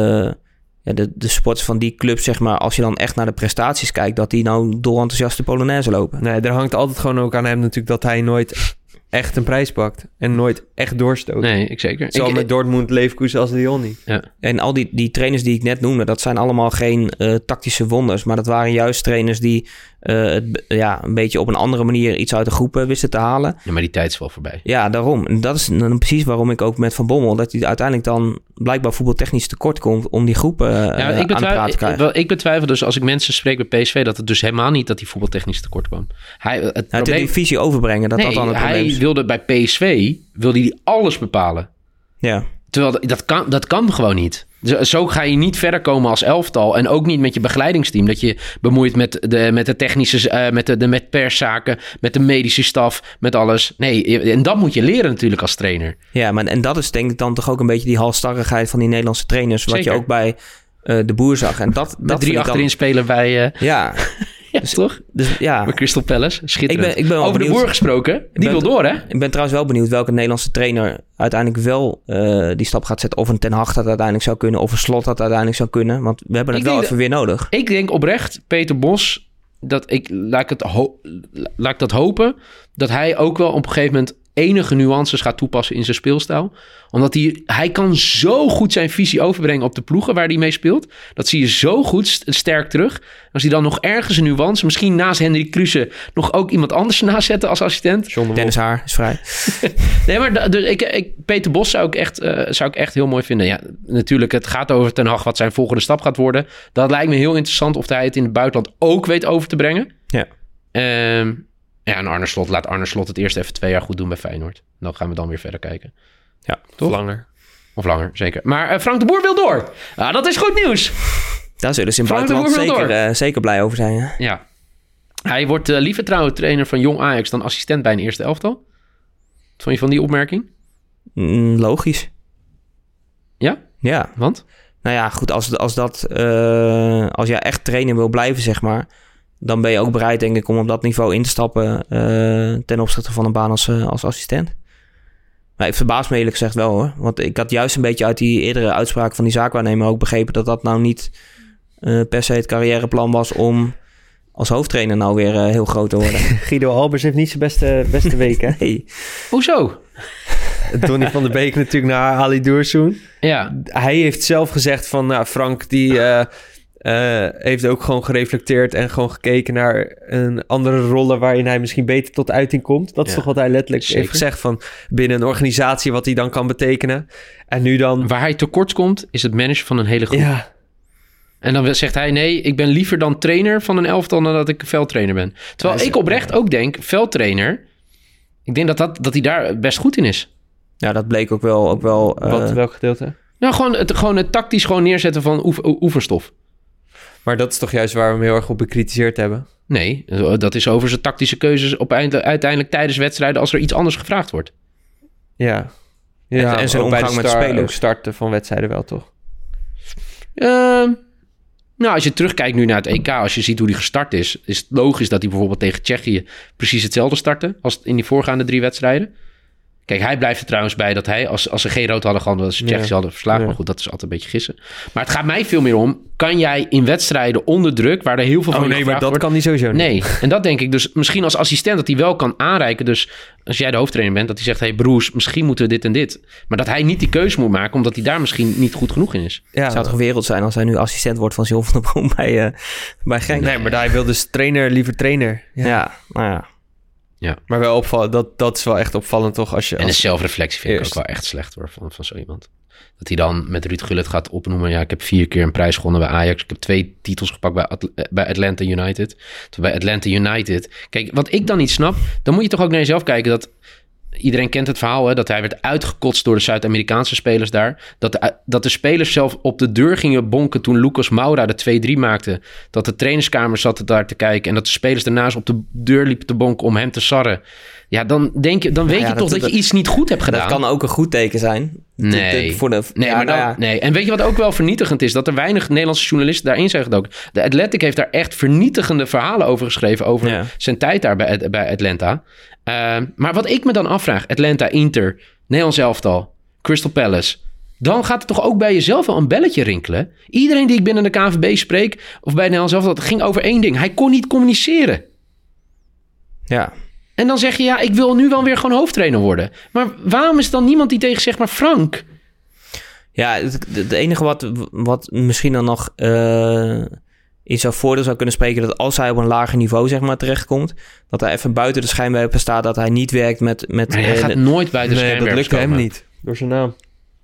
ja, de, de sports van die club, zeg maar... als je dan echt naar de prestaties kijkt... dat die nou door enthousiaste Polonaise lopen. Nee, er hangt altijd gewoon ook aan hem natuurlijk dat hij nooit echt een prijs pakt. En nooit echt doorstoot. Nee, ik zeker. Zo Ik- met Dortmund, Leverkusen als Lyon niet. ja. En al die, die trainers die ik net noemde... dat zijn allemaal geen uh, tactische wonders... maar dat waren juist trainers die... Uh, het, ja, een beetje op een andere manier iets uit de groep uh, wisten te halen. ja, maar die tijd is wel voorbij. Ja, daarom. En dat is dan precies waarom ik ook met Van Bommel... dat hij uiteindelijk dan blijkbaar voetbaltechnisch tekort komt... om die groep uh, Ja, aan ik, de praat te betwijfel, krijgen. ik, wel, ik betwijfel dus als ik mensen spreek bij P S V... dat het dus helemaal niet dat hij voetbaltechnisch tekort kwam. Hij, het Ja, de probleem, divisie overbrengen, dat nee, dat dan het probleem hij is. wilde bij P S V wilde hij alles bepalen. Ja. Terwijl dat, dat, kan, dat kan gewoon niet. Zo, zo ga je niet verder komen als elftal. En ook niet met je begeleidingsteam. Dat je bemoeit met de, met de technische, uh, met de, de met perszaken, met de medische staf, met alles. Nee, en dat moet je leren natuurlijk als trainer. ja, maar en dat is denk ik dan toch ook een beetje die halstarrigheid van die Nederlandse trainers. Wat Zeker. je ook bij uh, de Boer zag. En dat, Met dat drie vind ik achterin dan, spelen bij... Uh, Ja, ja, toch? dus ja. Bij Crystal Palace. Schitterend. Ik ben- ik ben wel Over de benieuwd. Boer gesproken. Die ben- wil door, hè? Ik ben trouwens wel benieuwd welke Nederlandse trainer uiteindelijk wel uh, die stap gaat zetten. Of een Ten Hag dat uiteindelijk zou kunnen. Of een Slot dat uiteindelijk zou kunnen. Want we hebben het Ik wel denk even weer nodig. Ik denk oprecht, Peter Bos... dat ik, laat ik, het ho- laat ik dat hopen, dat hij ook wel op een gegeven moment enige nuances gaat toepassen in zijn speelstijl. Omdat hij, hij kan zo goed zijn visie overbrengen op de ploegen waar hij mee speelt. Dat zie je zo goed st- sterk terug. Als hij dan nog ergens een nuance, misschien naast Hendrik Kruse nog ook iemand anders naast zetten als assistent. John de Wolf. Dennis Haar is vrij. Nee, maar da- dus ik, ik, Peter Bos zou ik, echt, uh, zou ik echt heel mooi vinden. Ja, natuurlijk, het gaat over Ten Hag, wat zijn volgende stap gaat worden. Dat lijkt me heel interessant of hij het in het buitenland ook weet over te brengen. Ja. Um, ja, en Arne Slot, laat Arne Slot het eerst even twee jaar goed doen bij Feyenoord. Dan gaan we dan weer verder kijken. Ja, toch? Of langer. Of langer, zeker. Maar uh, Frank de Boer wil door. Ah, dat is goed nieuws. Daar zullen ze in het Frank de buitenland Boer wil zeker, uh, zeker blij over zijn. Hè? Ja. Hij wordt uh, liever trouwens trainer van Jong Ajax dan assistent bij een eerste elftal. Wat vond je van die opmerking? Mm, logisch. Ja? Ja. Want? Nou ja, goed, als, als dat... Uh, als jij echt trainer wil blijven, zeg maar... dan ben je ook bereid, denk ik, om op dat niveau in te stappen... Uh, ten opzichte van een baan als, uh, als assistent. Maar het verbaast me eerlijk gezegd wel, hoor. Want ik had juist een beetje uit die eerdere uitspraak van die zaakwaarnemer ook begrepen... dat dat nou niet uh, per se het carrièreplan was om als hoofdtrainer nou weer uh, heel groot te worden. Guido Albers heeft niet zijn beste, beste week, hè? Nee. Hoezo? Donny van der Beek natuurlijk naar Ali Doersoen. Ja. Hij heeft zelf gezegd van, nou, Frank die uh, uh, heeft ook gewoon gereflecteerd en gewoon gekeken naar een andere rollen waarin hij misschien beter tot uiting komt. Dat is Ja. toch wat hij letterlijk Zeker. heeft gezegd van binnen een organisatie wat hij dan kan betekenen. En nu dan... Waar hij tekort komt, is het managen van een hele groep. Ja, En dan zegt hij, nee, ik ben liever dan trainer van een elftal dan dat ik veldtrainer ben. Terwijl Ja, ik oprecht ook denk, veldtrainer, ik denk dat, dat, dat hij daar best goed in is. Ja, dat bleek ook wel... Ook wel uh, wat, welk gedeelte? Nou, gewoon het, gewoon het tactisch gewoon neerzetten van oef, oefenstof. Maar dat is toch juist waar we hem heel erg op bekritiseerd hebben. Nee, dat is over zijn tactische keuzes op eind, uiteindelijk tijdens wedstrijden als er iets anders gevraagd wordt. Ja, ja En- en zijn ook bij omgang de met star- spelers. ook starten van wedstrijden wel, toch? Uh, nou, als je terugkijkt nu naar het E K, als je ziet hoe die gestart is, is het logisch dat hij bijvoorbeeld tegen Tsjechië precies hetzelfde startte als in die voorgaande drie wedstrijden. Kijk, hij blijft er trouwens bij dat hij, als, als ze geen rood hadden gehad, dat ze Tsjechië Ja. hadden verslagen. Ja. Maar goed, dat is altijd een beetje gissen. Maar het gaat mij veel meer om, kan jij in wedstrijden onder druk, waar er heel veel van Oh je nee, maar gevraagd dat wordt... kan hij sowieso niet. Nee, en dat denk ik dus misschien als assistent dat hij wel kan aanreiken. Dus als jij de hoofdtrainer bent, dat hij zegt, hey broers, misschien moeten we dit en dit. Maar dat hij niet die keuze moet maken, omdat hij daar misschien niet goed genoeg in is. Ja, Het zou toch wereld zijn als hij nu assistent wordt van John van der Brom bij, uh, bij Genk. nee, maar hij wil dus trainer, liever trainer. Ja. Ja, nou ja. Maar wel opvallen, dat, dat is wel echt opvallend toch? Als je, En de als, zelfreflectie vind ik Eerst. ook wel echt slecht hoor, van, van zo iemand. Dat hij dan met Ruud Gullit gaat opnoemen. Ja, ik heb vier keer een prijs gewonnen bij Ajax. Ik heb twee titels gepakt bij, Atl- bij Atlanta United. Toen bij Atlanta United. Kijk, wat ik dan niet snap, dan moet je toch ook naar jezelf kijken dat... Iedereen kent het verhaal, hè, dat hij werd uitgekotst door de Zuid-Amerikaanse spelers daar. Dat de, dat de spelers zelf op de deur gingen bonken toen Lucas Moura de twee drie maakte. Dat de trainerskamer zat daar te kijken en dat de spelers daarnaast op de deur liepen te bonken om hem te sarren. Ja, dan, denk je, dan weet ja, je dat- toch dat, dat- je iets niet goed hebt gedaan. Dat kan ook een goed teken zijn. Nee. De- de- voor de, Nee, ja, maar dan, nou ja. nee. En weet je wat ook wel vernietigend is? Dat er weinig Nederlandse journalisten daarin zijn gedoken. De Athletic heeft daar echt vernietigende verhalen over geschreven. Over Ja. zijn tijd daar bij, bij Atlanta. Uh, maar wat ik me dan afvraag. Atlanta, Inter, Nederlands elftal, Crystal Palace. Dan gaat er toch ook bij jezelf wel een belletje rinkelen. Iedereen die ik binnen de K N V B spreek. Of bij Nederlands elftal. Het ging over één ding. Hij kon niet communiceren. Ja. En dan zeg je, ja, ik wil nu wel weer gewoon hoofdtrainer worden. Maar waarom is er dan niemand die tegen zegt, maar Frank... Ja, het, het enige wat, wat misschien dan nog uh, in zijn voordeel zou kunnen spreken... dat als hij op een lager niveau zeg maar terechtkomt... dat hij even buiten de schijnwerper staat... dat hij niet werkt met... met Maar hij uh, gaat nooit buiten de nee, dat schijnwerpers lukte hem komen. niet. Door zijn naam.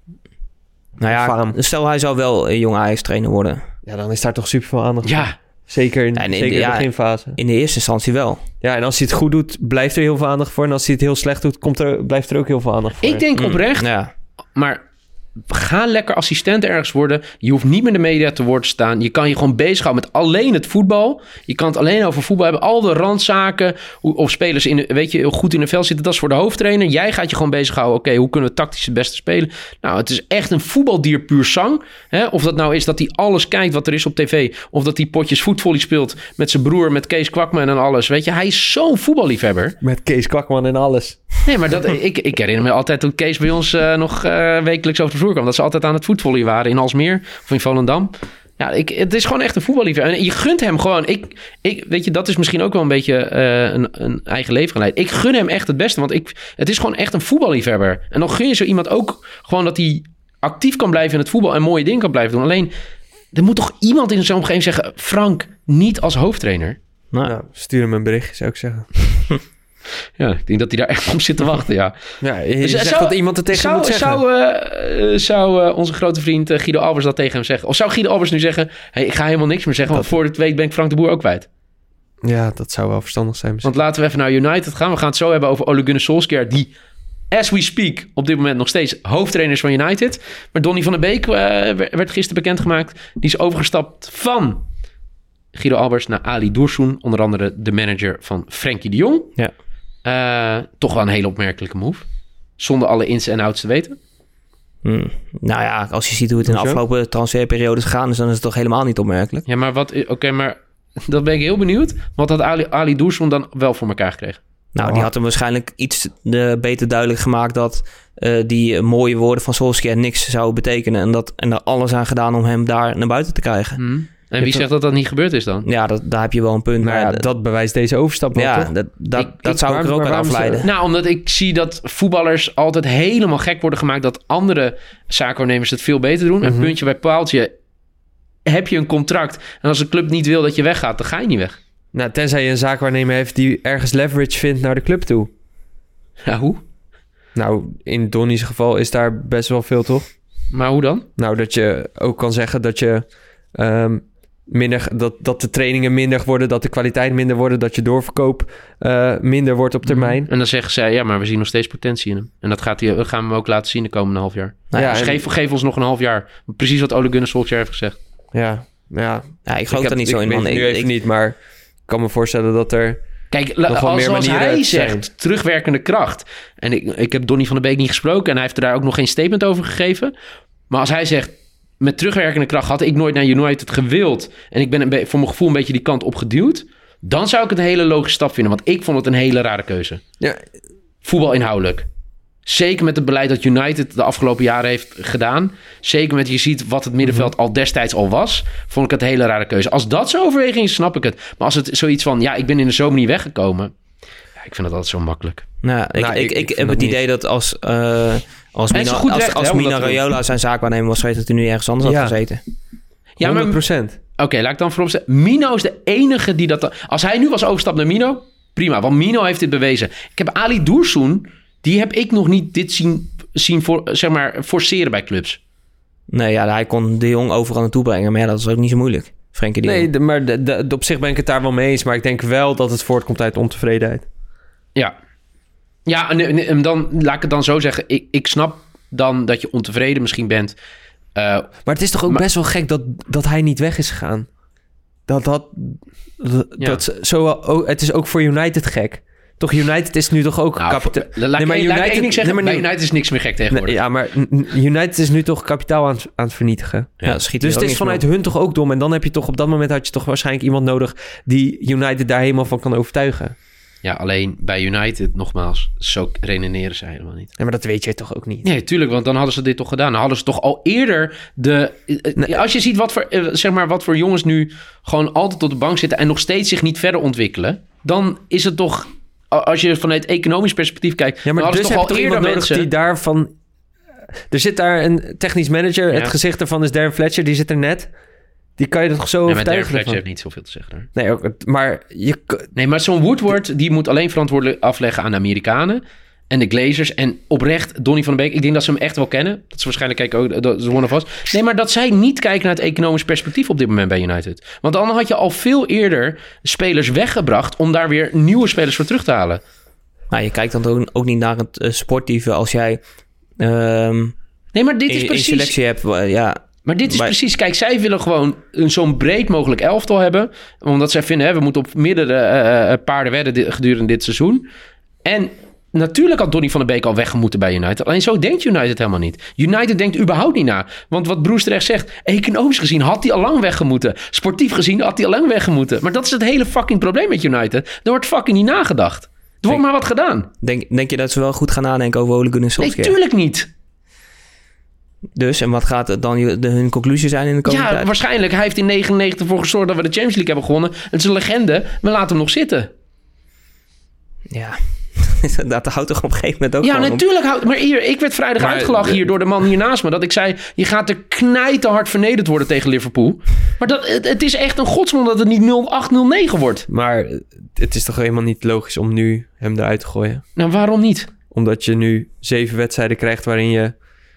Nou ja, Farm. stel hij zou wel een jong Ajax trainer worden. Ja, dan is daar toch super veel aandacht voor. Ja, Zeker in, Ja, en in- zeker in ja, de beginfase. In de eerste instantie wel. Ja, en als hij het goed doet, blijft er heel veel aandacht voor. En als hij het heel slecht doet, komt er, blijft er ook heel veel aandacht voor. ik denk oprecht, Ja. maar ga lekker assistent ergens worden. Je hoeft niet meer de media te woord te staan. Je kan je gewoon bezighouden met alleen het voetbal. Je kan het alleen over voetbal hebben. Al de randzaken, hoe, of spelers in de, weet je, heel goed in de veld zitten. Dat is voor de hoofdtrainer. Jij gaat je gewoon bezighouden. Oké, okay, hoe kunnen we tactisch het beste spelen? Nou, het is echt een voetbaldier puur zang. Hè? Of dat nou is dat hij alles kijkt wat er is op tv. Of dat hij potjes voetvolley speelt met zijn broer, met Kees Kwakman en alles. Weet je, hij is zo'n voetballiefhebber. Met Kees Kwakman en alles. Nee, maar dat, ik, ik herinner me altijd toen Kees bij ons uh, nog uh, wekelijks over de vloer kwam. Dat ze altijd aan het voetvolleyen waren in Alsmeer of in Volendam. Ja, ik, het is gewoon echt een voetballiefhebber. En je gunt hem gewoon... Ik, ik, weet je, dat is misschien ook wel een beetje uh, een, een eigen leven gaan leiden. Ik gun hem echt het beste, want ik, het is gewoon echt een voetballiefhebber. En dan gun je zo iemand ook gewoon dat hij actief kan blijven in het voetbal en mooie dingen kan blijven doen. Alleen, er moet toch iemand in zo'n omgeving zeggen... Frank, niet als hoofdtrainer. Nou, nou stuur hem een berichtje, zou ik zeggen. Ja, ik denk dat hij daar echt op zit te wachten, ja. Ja, je dus, zegt zou, dat iemand er tegen zou, moet zeggen. Zou, uh, zou uh, onze grote vriend uh, Guido Albers dat tegen hem zeggen? Of zou Guido Albers nu zeggen... Hey, ik ga helemaal niks meer zeggen, dat... want voor het weet ben ik Frank de Boer ook kwijt. Ja, dat zou wel verstandig zijn misschien. Want laten we even naar United gaan. We gaan het zo hebben over Ole Gunnar Solskjaer... die, as we speak, op dit moment nog steeds hoofdtrainer is van United. Maar Donny van der Beek uh, werd gisteren bekendgemaakt. Die is overgestapt van Guido Albers naar Ali Dursun. Onder andere de manager van Frenkie de Jong. Ja. Uh, toch wel een hele opmerkelijke move. Zonder alle ins en outs te weten. Hmm. Nou ja, als je ziet hoe het in de afgelopen transferperiodes gegaan is... dan is het toch helemaal niet opmerkelijk. Ja, maar wat... Oké, okay, maar dat ben ik heel benieuwd. Wat had Ali, Ali Dursun dan wel voor elkaar gekregen? Nou, oh. die had hem waarschijnlijk iets uh, beter duidelijk gemaakt... dat uh, die uh, mooie woorden van Solskjaer niks zouden betekenen... en, dat, en er alles aan gedaan om hem daar naar buiten te krijgen. Hmm. En wie zegt dat dat niet gebeurd is dan? Ja, dat, daar heb je wel een punt. Maar ja, dat bewijst deze overstap wel, ja, toch? dat, dat, ik, dat ik, zou ik er ook aan afleiden. Nou, omdat ik zie dat voetballers altijd helemaal gek worden gemaakt... dat andere zaakwaarnemers het veel beter doen. Mm-hmm. Een puntje bij paaltje. Heb je een contract en als een club niet wil dat je weggaat... dan ga je niet weg. Nou, tenzij je een zaakwaarnemer heeft die ergens leverage vindt naar de club toe. Ja, hoe? Nou, in Donnie's geval is daar best wel veel, toch? Maar hoe dan? Nou, dat je ook kan zeggen dat je... Um, minder, dat, dat de trainingen minder worden, dat de kwaliteit minder worden, dat je doorverkoop uh, minder wordt op termijn. En dan zeggen zij, ja, maar we zien nog steeds potentie in hem. En dat gaat hij, we gaan we ook laten zien de komende half jaar. Nou, ja, dus en... geef, geef ons nog een half jaar. Precies wat Ole Gunnar Solskjaer heeft gezegd. Ja, ja. ja ik geloof er niet zo in, man. Ik weet nu even ik... niet, maar ik kan me voorstellen dat er Kijk, la, als, als hij zegt terugwerkende kracht. En ik, ik heb Donny van der Beek niet gesproken en hij heeft er daar ook nog geen statement over gegeven. Maar als hij zegt, met terugwerkende kracht had ik nooit naar United gewild. En ik ben een be- voor mijn gevoel een beetje die kant op geduwd. Dan zou ik het een hele logische stap vinden. Want ik vond het een hele rare keuze. Ja. Voetbal inhoudelijk. Zeker met het beleid dat United de afgelopen jaren heeft gedaan. Zeker met je ziet wat het middenveld al destijds al was. Vond ik het een hele rare keuze. Als dat zo'n overweging is, snap ik het. Maar als het zoiets van, ja, ik ben in de zomer niet weggekomen. Ja, ik vind dat altijd zo makkelijk. Nou, ik, nou, ik, ik, ik heb het idee niet. dat als... Uh... Als Mina, als, recht, als, als Mina Raiola zijn zaakwaarnemer was geweest... dat hij nu ergens anders ja. had gezeten. Ja, honderd procent. Oké, okay, laat ik dan vooropstellen. Mino is de enige die dat... Als hij nu was overstapt naar Mino, prima. Want Mino heeft dit bewezen. Ik heb Ali Dursun, die heb ik nog niet dit zien, zien voor, zeg maar, forceren bij clubs. Nee, ja, hij kon de Jong overal naartoe brengen. Maar ja, dat is ook niet zo moeilijk. Frenkie de Nee, Jong. de, maar de, de, de, op zich ben ik het daar wel mee eens. Maar ik denk wel dat het voortkomt uit ontevredenheid. Ja. Ja, en, en dan laat ik het dan zo zeggen. Ik, ik snap dan dat je ontevreden misschien bent. Uh, maar het is toch ook maar, best wel gek dat, dat hij niet weg is gegaan. Dat dat... dat, ja. dat zo, oh, het is ook voor United gek. Toch, United is nu toch ook... Nou, kapita- voor, laat, nee, maar United, laat ik één ding zeggen. Nee, maar United is niks meer gek tegenwoordig. Nee, ja, maar United is nu toch kapitaal aan, aan het vernietigen. Ja, schiet dus het is vanuit hun toch ook dom. En dan heb je toch... Op dat moment had je toch waarschijnlijk iemand nodig... die United daar helemaal van kan overtuigen. Ja, alleen bij United, nogmaals, zo redeneren ze helemaal niet. Ja, maar dat weet jij toch ook niet? Nee, tuurlijk, want dan hadden ze dit toch gedaan. Dan hadden ze toch al eerder de... Nee. Als je ziet wat voor, zeg maar, wat voor jongens nu gewoon altijd op de bank zitten... en nog steeds zich niet verder ontwikkelen... dan is het toch, als je vanuit economisch perspectief kijkt... Ja, maar dan dus toch heb al toch eerder iemand mensen... nodig die daarvan... Er zit daar een technisch manager. Ja. Het gezicht ervan is Darren Fletcher, die zit er net... Die kan je toch zo ja, overtuigen? Maar Fletcher heeft niet zoveel te zeggen. Hoor. Nee, ook, maar je... Nee, maar zo'n Woodward, die moet alleen verantwoordelijk afleggen aan de Amerikanen en de Glazers. En oprecht, Donny van der Beek, ik denk dat ze hem echt wel kennen. Dat ze waarschijnlijk kijken ook, dat is one of us. Nee, maar dat zij niet kijken naar het economisch perspectief op dit moment bij United. Want dan had je al veel eerder spelers weggebracht om daar weer nieuwe spelers voor terug te halen. Nou, je kijkt dan ook, ook niet naar het uh, sportieve als jij... Um, nee, maar dit is in, precies... in selectie hebt, uh, ja... Maar dit is maar... precies... Kijk, zij willen gewoon een zo'n breed mogelijk elftal hebben. Omdat zij vinden, hè, we moeten op meerdere uh, paarden wedden dit, gedurende dit seizoen. En natuurlijk had Donny van der Beek al weggemoeten bij United. Alleen zo denkt United helemaal niet. United denkt überhaupt niet na. Want wat Broes terecht zegt, economisch gezien had hij al lang weggemoeten. Sportief gezien had hij al lang weggemoeten. Maar dat is het hele fucking probleem met United. Er wordt fucking niet nagedacht. Er denk, wordt maar wat gedaan. Denk, denk je dat ze wel goed gaan nadenken over Ole Gunnar Solskjaer? Nee, tuurlijk niet. Dus, en wat gaat het dan de, hun conclusie zijn in de komende Ja, tijd? waarschijnlijk. Hij heeft in negenennegentig voor gezorgd dat we de Champions League hebben gewonnen. Het is een legende. We laten hem nog zitten. Ja, dat houdt toch op een gegeven moment ook Ja, gewoon natuurlijk. Houdt, maar hier, ik werd vrijdag Maar uitgelachen de- hier door de man hier naast me. Dat ik zei, je gaat er knijterhard vernederd worden tegen Liverpool. Maar dat, het, het is echt een godswonder dat het niet nul acht nul negen wordt. Maar het is toch helemaal niet logisch om nu hem eruit te gooien? Nou, waarom niet? Omdat je nu zeven wedstrijden krijgt waarin je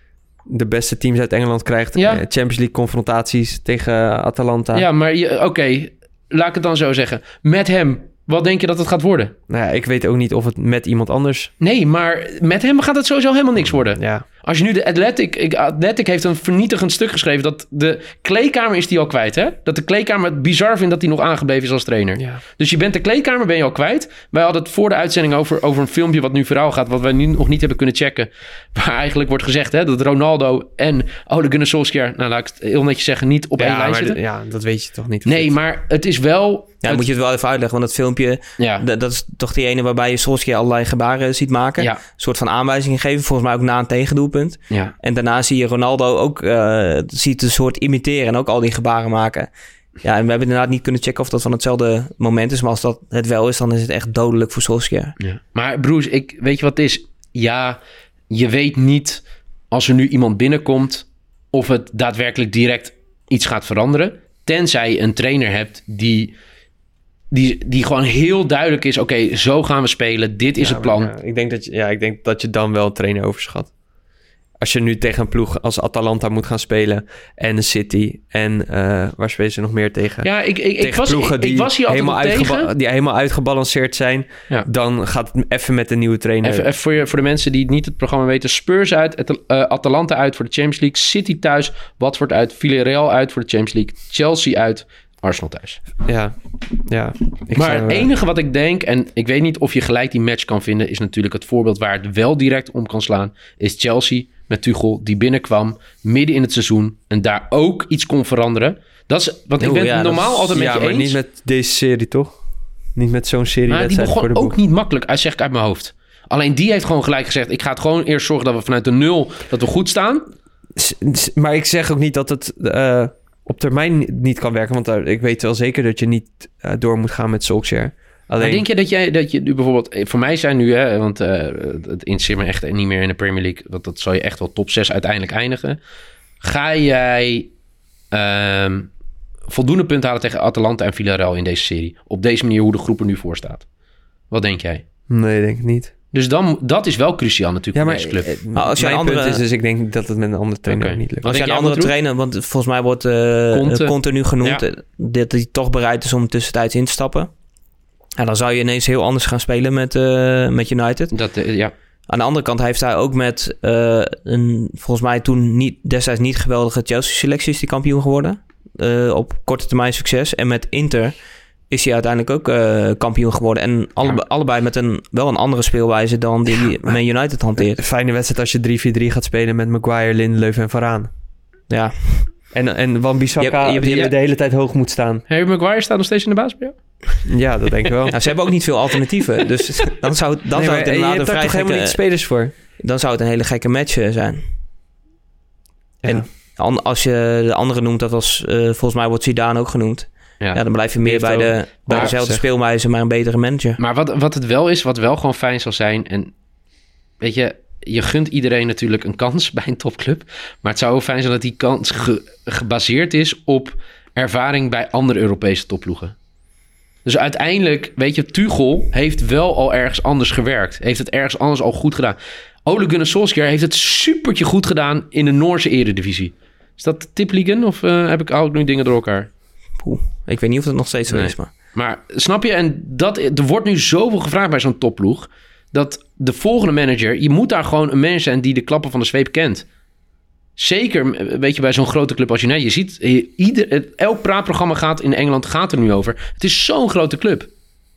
de beste teams uit Engeland krijgt. Ja. Eh, Champions League confrontaties tegen Atalanta. Ja, maar je- oké, okay, laat ik het dan zo zeggen. Met hem, wat denk je dat het gaat worden? Nou ja, ik weet ook niet of het met iemand anders... Nee, maar met hem gaat het sowieso helemaal niks worden. Ja, Als je nu de Athletic... Ik, Athletic heeft een vernietigend stuk geschreven... dat de kleedkamer is die al kwijt, hè? Dat de kleedkamer het bizar vindt dat hij nog aangebleven is als trainer. ja. Dus je bent de kleedkamer ben je al kwijt. Wij hadden het voor de uitzending over, over een filmpje wat nu viraal gaat... wat wij nu nog niet hebben kunnen checken. Waar eigenlijk wordt gezegd hè, dat Ronaldo en Ole Gunnar Solskjaer... nou, laat ik het heel netjes zeggen, niet op één ja, lijn maar zitten. d- ja, dat weet je toch niet. of Nee, het- maar het is wel... Ja, dan moet je het wel even uitleggen. Want dat filmpje, Ja, d- dat is toch die ene waarbij je Solskjaer allerlei gebaren ziet maken. ja, Een soort van aanwijzingen geven. Volgens mij ook na een tegendoelpunt. ja. En daarna zie je Ronaldo ook uh, ziet een soort imiteren en ook al die gebaren maken. Ja, en we hebben inderdaad niet kunnen checken of dat van hetzelfde moment is. Maar als dat het wel is, dan is het echt dodelijk voor Solskjaer. Ja. Maar Broes, ik, weet je wat het is? Ja, je weet niet als er nu iemand binnenkomt... of het daadwerkelijk direct iets gaat veranderen. Tenzij je een trainer hebt die, die, die gewoon heel duidelijk is... oké, okay, zo gaan we spelen, dit is Ja, het plan. maar, ja, ik denk dat je, ja, ik denk dat je dan wel trainer overschat. Als je nu tegen een ploeg als Atalanta moet gaan spelen... en de City en uh, waar spelen ze nog meer tegen? Ja, ik, ik, ik, Tegen was, ploegen ik, die ik was hier altijd helemaal, op tegen. uitgeba- die helemaal uitgebalanceerd zijn... Ja. dan gaat het even met een nieuwe trainer. Even, even voor, je, voor de mensen die niet het programma weten. Spurs uit, At- uh, Atalanta uit voor de Champions League. City thuis, Watford uit, Villarreal uit voor de Champions League. Chelsea uit, Arsenal thuis. Ja, ja. Ik Maar zou, het uh, enige wat ik denk, en ik weet niet of je gelijk die match kan vinden... is natuurlijk het voorbeeld waar het wel direct om kan slaan... is Chelsea met Tuchel die binnenkwam midden in het seizoen... en daar ook iets kon veranderen. Dat is, want ik Oeh, ben ja, dat normaal is- altijd met ja, je maar eens. niet met deze serie, toch? Niet met zo'n serie maar die wedstrijden voor begon de ook boeg. niet makkelijk, uit zeg ik uit mijn hoofd. Alleen die heeft gewoon gelijk gezegd... ik ga het gewoon eerst zorgen dat we vanuit de nul dat we goed staan... S- s- Maar ik zeg ook niet dat het uh, op termijn ni- niet kan werken. Want uh, ik weet wel zeker dat je niet uh, door moet gaan met Solskjaer. Alleen, Maar denk je dat jij dat je nu bijvoorbeeld... Voor mij zijn nu, hè, want uh, het interesseert me echt niet meer in de Premier League... want dat zal je echt wel top zes uiteindelijk eindigen. Ga jij um, voldoende punten halen tegen Atalanta en Villarreal in deze serie? Op deze manier hoe de groep er nu voor staat. Wat denk jij? Nee, denk ik niet. Dus dan, dat is wel cruciaal natuurlijk Ja, voor maar deze club. uh, Maar als je mijn een andere- punt is dus ik denk dat het met een andere trainer Oké. ook niet lukt. Wat Als je denk een jij, andere Andrew? trainer, want volgens mij wordt uh, Conte. Conte nu genoemd... Ja. uh, dat hij toch bereid is om tussentijds in te stappen. En dan zou je ineens heel anders gaan spelen met, uh, met United. Dat, uh, ja. Aan de andere kant heeft hij ook met uh, een volgens mij toen niet, destijds niet geweldige Chelsea-selectie is die kampioen geworden. Uh, op korte termijn succes. En met Inter is hij uiteindelijk ook uh, kampioen geworden. En alle, Ja. allebei met een, wel een andere speelwijze dan die ja, Man United hanteert. Fijne wedstrijd als je drie vier drie gaat spelen met Maguire, Lindelöf en Varaan. Ja, En, en Wan-Bissaka, Je hebt- je hebt- die je- de hele tijd hoog moet staan. Harry Maguire staat nog steeds in de baas bij jou? Ja, dat denk ik wel. nou, ze hebben ook niet veel alternatieven. Dus dan zou, dan Nee, zou maar het je inderdaad een hebt daar vrij toch helemaal niet gekke, spelers voor? dan zou het een hele gekke match uh, zijn. Ja. En an- als je de andere noemt, dat was uh, volgens mij wordt Zidane ook genoemd. Ja. Ja, dan blijf je meer Die bij, heeft de, ook- bij maar dezelfde zeg- speelwijze, maar een betere manager. Maar wat, wat het wel is, wat wel gewoon fijn zal zijn... en weet je, je gunt iedereen natuurlijk een kans bij een topclub... maar het zou wel fijn zijn dat die kans ge- gebaseerd is... op ervaring bij andere Europese topploegen. Dus uiteindelijk, weet je, Tuchel heeft wel al ergens anders gewerkt. Heeft het ergens anders al goed gedaan. Ole Gunnar Solskjaer heeft het supertje goed gedaan... in de Noorse eredivisie. Is dat Tippeligen of uh, heb ik al nu dingen door elkaar? Poeh, ik weet niet of het nog steeds zo Nee. is, maar... Maar snap je, en dat, er wordt nu zoveel gevraagd bij zo'n topploeg... dat de volgende manager... je moet daar gewoon een manager zijn die de klappen van de zweep kent. Zeker, weet je, bij zo'n grote club als United. Je ziet, ieder, het- elk praatprogramma gaat in Engeland gaat er nu over. Het is zo'n grote club.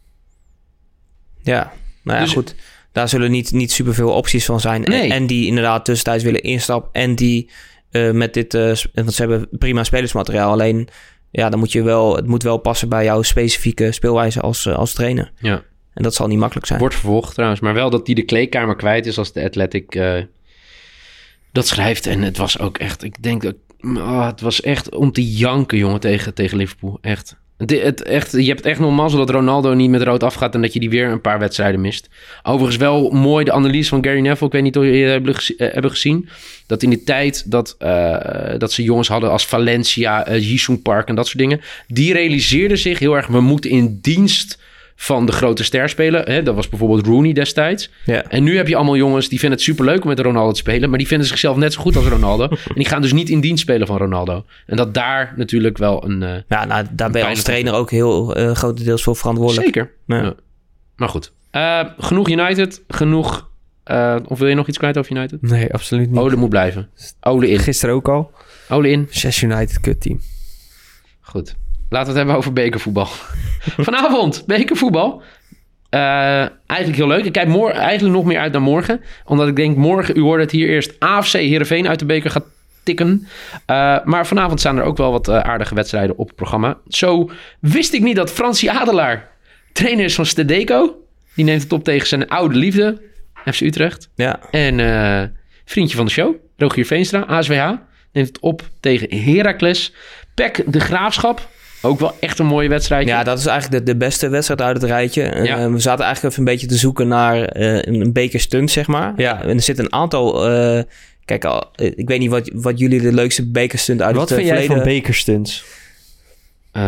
Ja, nou ja, Dus- goed. Daar zullen niet, niet superveel opties van zijn. Nee. En, en die inderdaad tussentijds willen instappen. En die uh, met dit... Uh, want ze hebben prima spelersmateriaal. Alleen, ja, dan moet je wel... Het moet wel passen bij jouw specifieke speelwijze als, uh, als trainer. Ja. En dat zal niet makkelijk zijn. Wordt vervolgd trouwens. Maar wel dat die de kleedkamer kwijt is als de Athletic... Uh, dat schrijft. En het was ook echt, ik denk dat, oh, het was echt om te janken, jongen, tegen, tegen Liverpool. Echt. Het, het, echt. Je hebt echt nog mazzel dat Ronaldo niet met rood afgaat en dat je die weer een paar wedstrijden mist. Overigens wel mooi de analyse van Gary Neville. Ik weet niet of jullie hebben, uh, hebben gezien. Dat in de tijd dat, uh, dat ze jongens hadden als Valencia, uh, Jisung Park en dat soort dingen. Die realiseerden zich heel erg, we moeten in dienst van de grote ster spelen. Hè? Dat was bijvoorbeeld Rooney destijds. Ja. En nu heb je allemaal jongens die vinden het superleuk om met Ronaldo te spelen, maar die vinden zichzelf net zo goed als Ronaldo. En die gaan dus niet in dienst spelen van Ronaldo. En dat daar natuurlijk wel een... Uh, ja, nou, daar ben je als trainer ook heel uh, grotendeels voor verantwoordelijk. Zeker. Ja. Ja. Maar goed. Uh, genoeg United. Genoeg... Uh, of wil je nog iets kwijt over United? Nee, absoluut niet. Ole moet blijven. Ole in. Gisteren ook al. Ole in. zes United kutteam. Goed. Laten we het hebben over bekervoetbal. Vanavond, bekervoetbal. Uh, eigenlijk heel leuk. Ik kijk mor- eigenlijk nog meer uit naar morgen. Omdat ik denk, morgen, u hoorde het hier eerst, A F C Heerenveen uit de beker gaat tikken. Uh, maar vanavond staan er ook wel wat uh, aardige wedstrijden op het programma. Zo wist ik niet dat Fransie Adelaar trainer is van Stedeco. Die neemt het op tegen zijn oude liefde, F C Utrecht. Ja. En uh, vriendje van de show, Rogier Veenstra, A S W H, neemt het op tegen Heracles. P E C de Graafschap. Ook wel echt een mooie wedstrijd. Ja, dat is eigenlijk de, de beste wedstrijd uit het rijtje. Ja. Uh, we zaten eigenlijk even een beetje te zoeken naar uh, een, een bekerstunt, zeg maar. Ja. En er zitten een aantal... Uh, kijk, al, ik weet niet wat, wat jullie de leukste bekerstunt uit wat het vind verleden... jij van bekerstunts? Uh,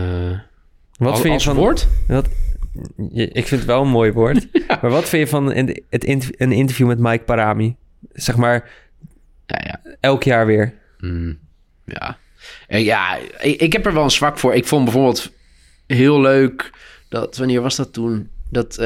wat al, vind je als van woord? Wat, je, ik vind het wel een mooi woord. Ja. Maar wat vind je van een, het inter, een interview met Mike Parami? Zeg maar, ja, ja. elk jaar weer. Mm, ja... Ja, ik, ik heb er wel een zwak voor. Ik vond bijvoorbeeld heel leuk dat... Wanneer was dat toen? Dat,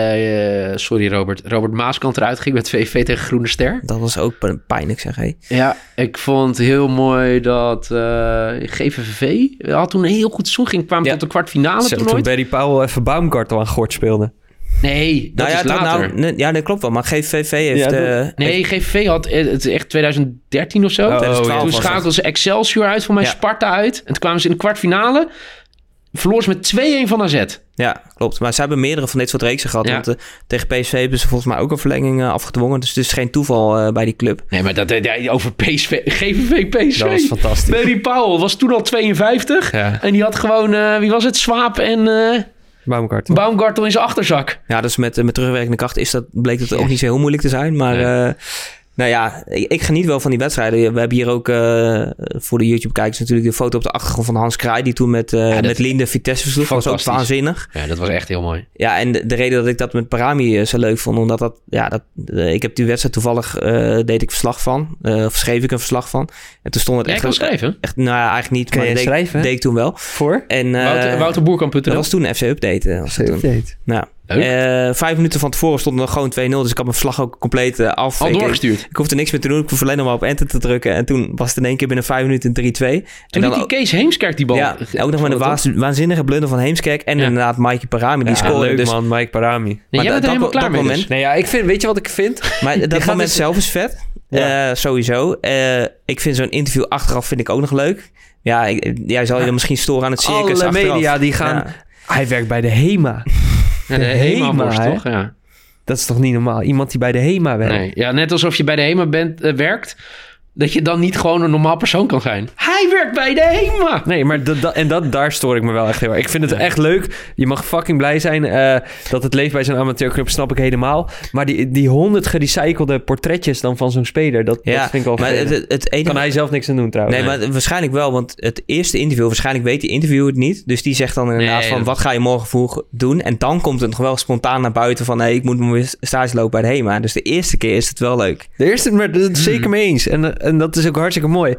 uh, uh, sorry Robert. Robert Maaskant eruit ging met V V tegen Groene Ster. Dat was ook pijnlijk, zeg hé. Ja, ik vond heel mooi dat uh, G V V had toen een heel goed seizoen. Ging, kwamen ja. tot de kwartfinale Zo, toen toen Barry Powell even Baumgartel aan Gort speelde. Nee, dat nou ja, is later. Nou, nee, ja, dat klopt wel. Maar G V V heeft... Ja, uh, nee, G V V had... Het is echt twintig dertien of zo. Oh, twintig twaalf toen schakelden ze Excelsior uit, voor mij ja. Sparta uit. En toen kwamen ze in de kwartfinale. Verloor ze met twee-een van A Z. Ja, klopt. Maar ze hebben meerdere van dit soort reeksen gehad. Ja. Want uh, tegen P S V hebben ze volgens mij ook een verlenging uh, afgedwongen. Dus het is geen toeval uh, bij die club. Nee, maar dat, ja, over P S V, G V V, P S V. Dat was fantastisch. Barry Powell was toen al tweeënvijftig. Ja. En die had gewoon, uh, wie was het? Swaap en... Uh, Baumgartel. Baumgartel in zijn achterzak. Ja, dus met, met terugwerkende kracht is dat, bleek het ook niet zo heel moeilijk te zijn. Maar ja. uh, nou ja, ik, ik geniet wel van die wedstrijden. We hebben hier ook uh, voor de YouTube-kijkers natuurlijk de foto op de achtergrond van Hans Kraai, die toen met, uh, ja, met Linde Vitesse versloeg. Dat was ook waanzinnig. Ja, dat was echt heel mooi. Ja, en de, de reden dat ik dat met Parami uh, zo leuk vond, omdat dat, ja, dat, uh, ik heb die wedstrijd toevallig, uh, deed ik verslag van. Uh, of schreef ik een verslag van. En toen stond het Jij echt... kan schrijven? Echt, nou ja, eigenlijk niet. Kan maar je deed, schrijven? deed ik toen wel. Voor? En, uh, Wouter, Wouter Boerkamp punt n l. Dat was toen F C Update. Uh, was Update. Toen. Nou, uh, vijf minuten van tevoren stond er nog gewoon twee nul. Dus ik had mijn vlag ook compleet uh, af. Al ik, doorgestuurd? Ik, ik hoefde niks meer te doen. Ik hoefde alleen nog maar op enter te drukken. En toen was het in één keer binnen vijf minuten drie twee. Toen en dan die ook, Kees Heemskerk die bal. Ja, ook nog met een waans, waanzinnige blunder van Heemskerk. En ja. inderdaad Mikey Parami. Die ja, scoorde. Leuk dus, man, Mike Parami. Nee, jij bent er helemaal klaar mee moment, dus. Nee, ja, ik vind, weet je wat ik vind? Maar dat moment dus... zelf is vet. Ja. Uh, sowieso. Uh, ik vind zo'n interview achteraf vind ik ook nog leuk. Ja, ik, jij zal je dan misschien storen aan het circus Alle achteraf. media die gaan... Ja. Hij werkt bij de HEMA. Ja, de, de HEMA-worst toch? Ja. Dat is toch niet normaal? Iemand die bij de HEMA werkt. Nee, ja, net alsof je bij de HEMA bent, uh, werkt... dat je dan niet gewoon een normaal persoon kan zijn. Hij werkt bij de HEMA! Nee, maar dat, dat, en dat, daar stoor ik me wel echt heel erg. Ik vind het ja. echt leuk. Je mag fucking blij zijn uh, dat het leeft bij zo'n amateurclub, snap ik helemaal. Maar die, die honderd gerecyclede portretjes dan van zo'n speler, dat, ja, dat vind ik wel maar het, het, het enige... Kan hij zelf niks aan doen trouwens. Nee, nee, maar waarschijnlijk wel, want het eerste interview, waarschijnlijk weet die interviewer het niet. Dus die zegt dan inderdaad nee, van, dat... wat ga je morgen vroeg doen? En dan komt het nog wel spontaan naar buiten van, hé, hey, ik moet mijn stage lopen bij de HEMA. Dus de eerste keer is het wel leuk. De eerste, maar dat is zeker mee eens. En, en dat is ook hartstikke mooi.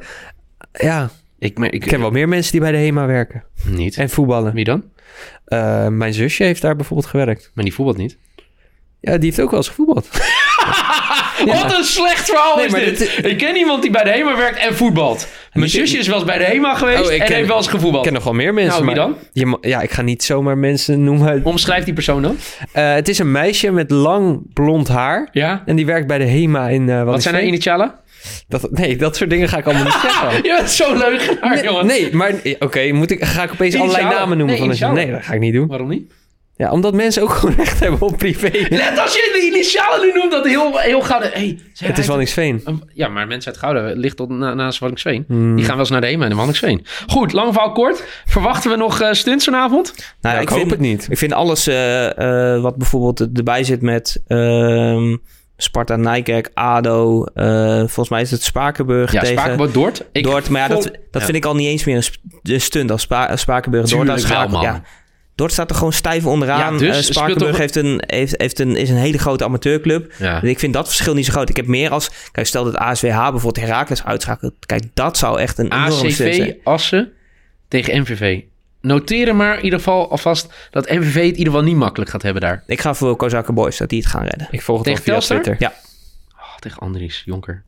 Ja, ik, ik, ik ken wel meer mensen die bij de HEMA werken. Niet. En voetballen. Wie dan? Uh, mijn zusje heeft daar bijvoorbeeld gewerkt. Maar die voetbalt niet? Ja, die heeft ook wel eens gevoetbald. Ja. Wat een slecht verhaal nee, is dit. dit. Ik ken iemand die bij de HEMA werkt en voetbalt. Mijn zusje is wel eens bij de HEMA geweest oh, en ken, heeft wel eens gevoetbald. Ik ken nog wel meer mensen. Nou, wie dan? Je, ja, ik ga niet zomaar mensen noemen. Omschrijf die persoon dan. Uh, het is een meisje met lang blond haar. Ja. En die werkt bij de HEMA in... Uh, wat wat zijn haar initialen? Dat, nee, dat soort dingen ga ik allemaal niet zeggen. Je bent zo leugenaar, nee, jongen. Nee, maar oké, okay, moet ik ga ik opeens initialen? allerlei namen noemen? Nee, van een, nee, dat ga ik niet doen. Waarom niet? Ja, omdat mensen ook gewoon recht hebben op privé. Net als je de initialen nu noemt, dat heel, heel Gouden... Hey, het is Waddinxveen. Ja, maar mensen uit Gouden ligt tot na, naast Waddinxveen. Hmm. Die gaan wel eens naar de HEMA en de Waddinxveen. Goed, lang verhaal kort. Verwachten we nog uh, stunts vanavond? Nou, ja, ik, ik hoop vind, het niet. Ik vind alles uh, uh, wat bijvoorbeeld erbij zit met... Uh, Sparta, Nijkerk, A D O. Uh, volgens mij is het Spakenburg ja, tegen... Ja, Spakenburg, Dort. Ik Dort, maar ja, vol... dat, dat ja. vind ik al niet eens meer een, sp- een stunt als Spa- Spakenburg. Dort, Tuurlijk wel, man. Ja, Dort staat er gewoon stijf onderaan. Ja, dus, uh, Spakenburg toch... heeft een, heeft, heeft een, is een hele grote amateurclub. Ja. Dus ik vind dat verschil niet zo groot. Ik heb meer als... Kijk, stel dat A S W H bijvoorbeeld Heracles uitschakelt. Kijk, dat zou echt een enorme stunt zijn. A C V Assen tegen M V V. Noteren maar in ieder geval alvast dat M V V het in ieder geval niet makkelijk gaat hebben daar. Ik ga voor Kozaka Boys, dat die het gaan redden. Ik volg het tegen al via Telstar? Twitter. Ja. Oh, tegen Andries, Jonker.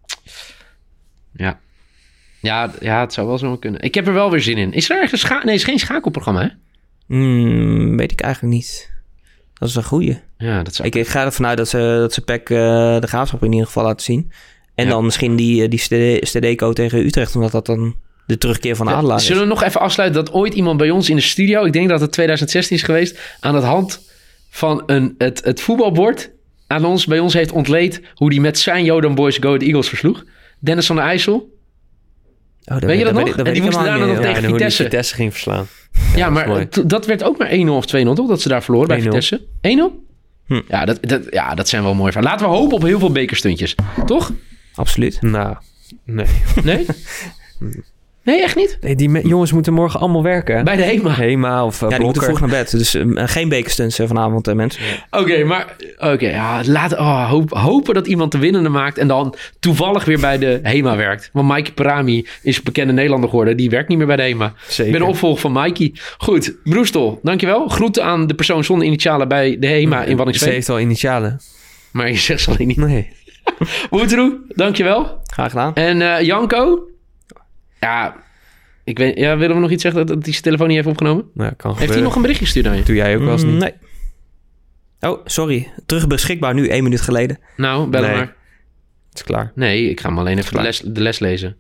Ja. Ja, ja, het zou wel zo kunnen. Ik heb er wel weer zin in. Is er ergens... Scha- nee, het is geen schakelprogramma, hè? Hmm, weet ik eigenlijk niet. Dat is een goeie. Ja, dat zou... Ik, ik ga ervan uit dat ze, dat ze P E C uh, de Graafschap in ieder geval laten zien. En Ja. dan misschien die, die Stedeco tegen Utrecht, omdat dat dan de terugkeer van de Ja, Adelaar is. zullen we nog even afsluiten dat ooit iemand bij ons in de studio... ik denk dat het twintig zestien is geweest... aan de hand van een, het, het voetbalbord... aan ons, bij ons heeft ontleed... hoe die met zijn Jodan Boys Go Ahead Eagles versloeg. Dennis van der IJssel. Oh, dat Weet je dat nog? weet ik- En die weet ik moesten helemaal daarna nog niet. tegen en hoe die Vitesse. Vitesse ging verslaan. Ja, maar mooi. t- dat werd ook maar één nul of twee nul, toch? Dat ze daar verloren bij één nul. Vitesse. één nul? Hm. Ja, dat, dat, ja, dat zijn wel mooie verhalen. Laten we hopen op heel veel bekerstuntjes. Toch? Absoluut. Nou, nee. Nee? Nee, echt niet? nee die me- jongens moeten morgen allemaal werken. Bij de HEMA. Hema of uh, Ja, die moeten Blokker. vroeg naar bed. Dus uh, geen bekerstunts uh, vanavond, uh, mensen. Oké, maar... Oké, ja, laten oh, hoop, hopen dat iemand de winnende maakt... en dan toevallig weer bij de HEMA werkt. Want Mikey Parami is een bekende Nederlander geworden. Die werkt niet meer bij de HEMA. Zeker. Ik ben de opvolger van Mikey. Goed, Broestel, dankjewel. Groeten aan de persoon zonder initialen bij de HEMA in Ze Waddinxveen. heeft al initialen. Maar je zegt ze alleen niet. Nee. Woeteroe, dankjewel. Graag gedaan. En uh, Janko? Ja, ik weet, ja, willen we nog iets zeggen dat, dat hij zijn telefoon niet heeft opgenomen? Nou, kan Heeft hij nog een berichtje gestuurd aan je? Doe jij ook wel eens Mm, niet. nee. Oh, sorry. Terug beschikbaar nu, één minuut geleden. Nou, bel hem Nee. maar. Het is klaar. Nee, ik ga hem alleen even de Klaar. les, de les lezen.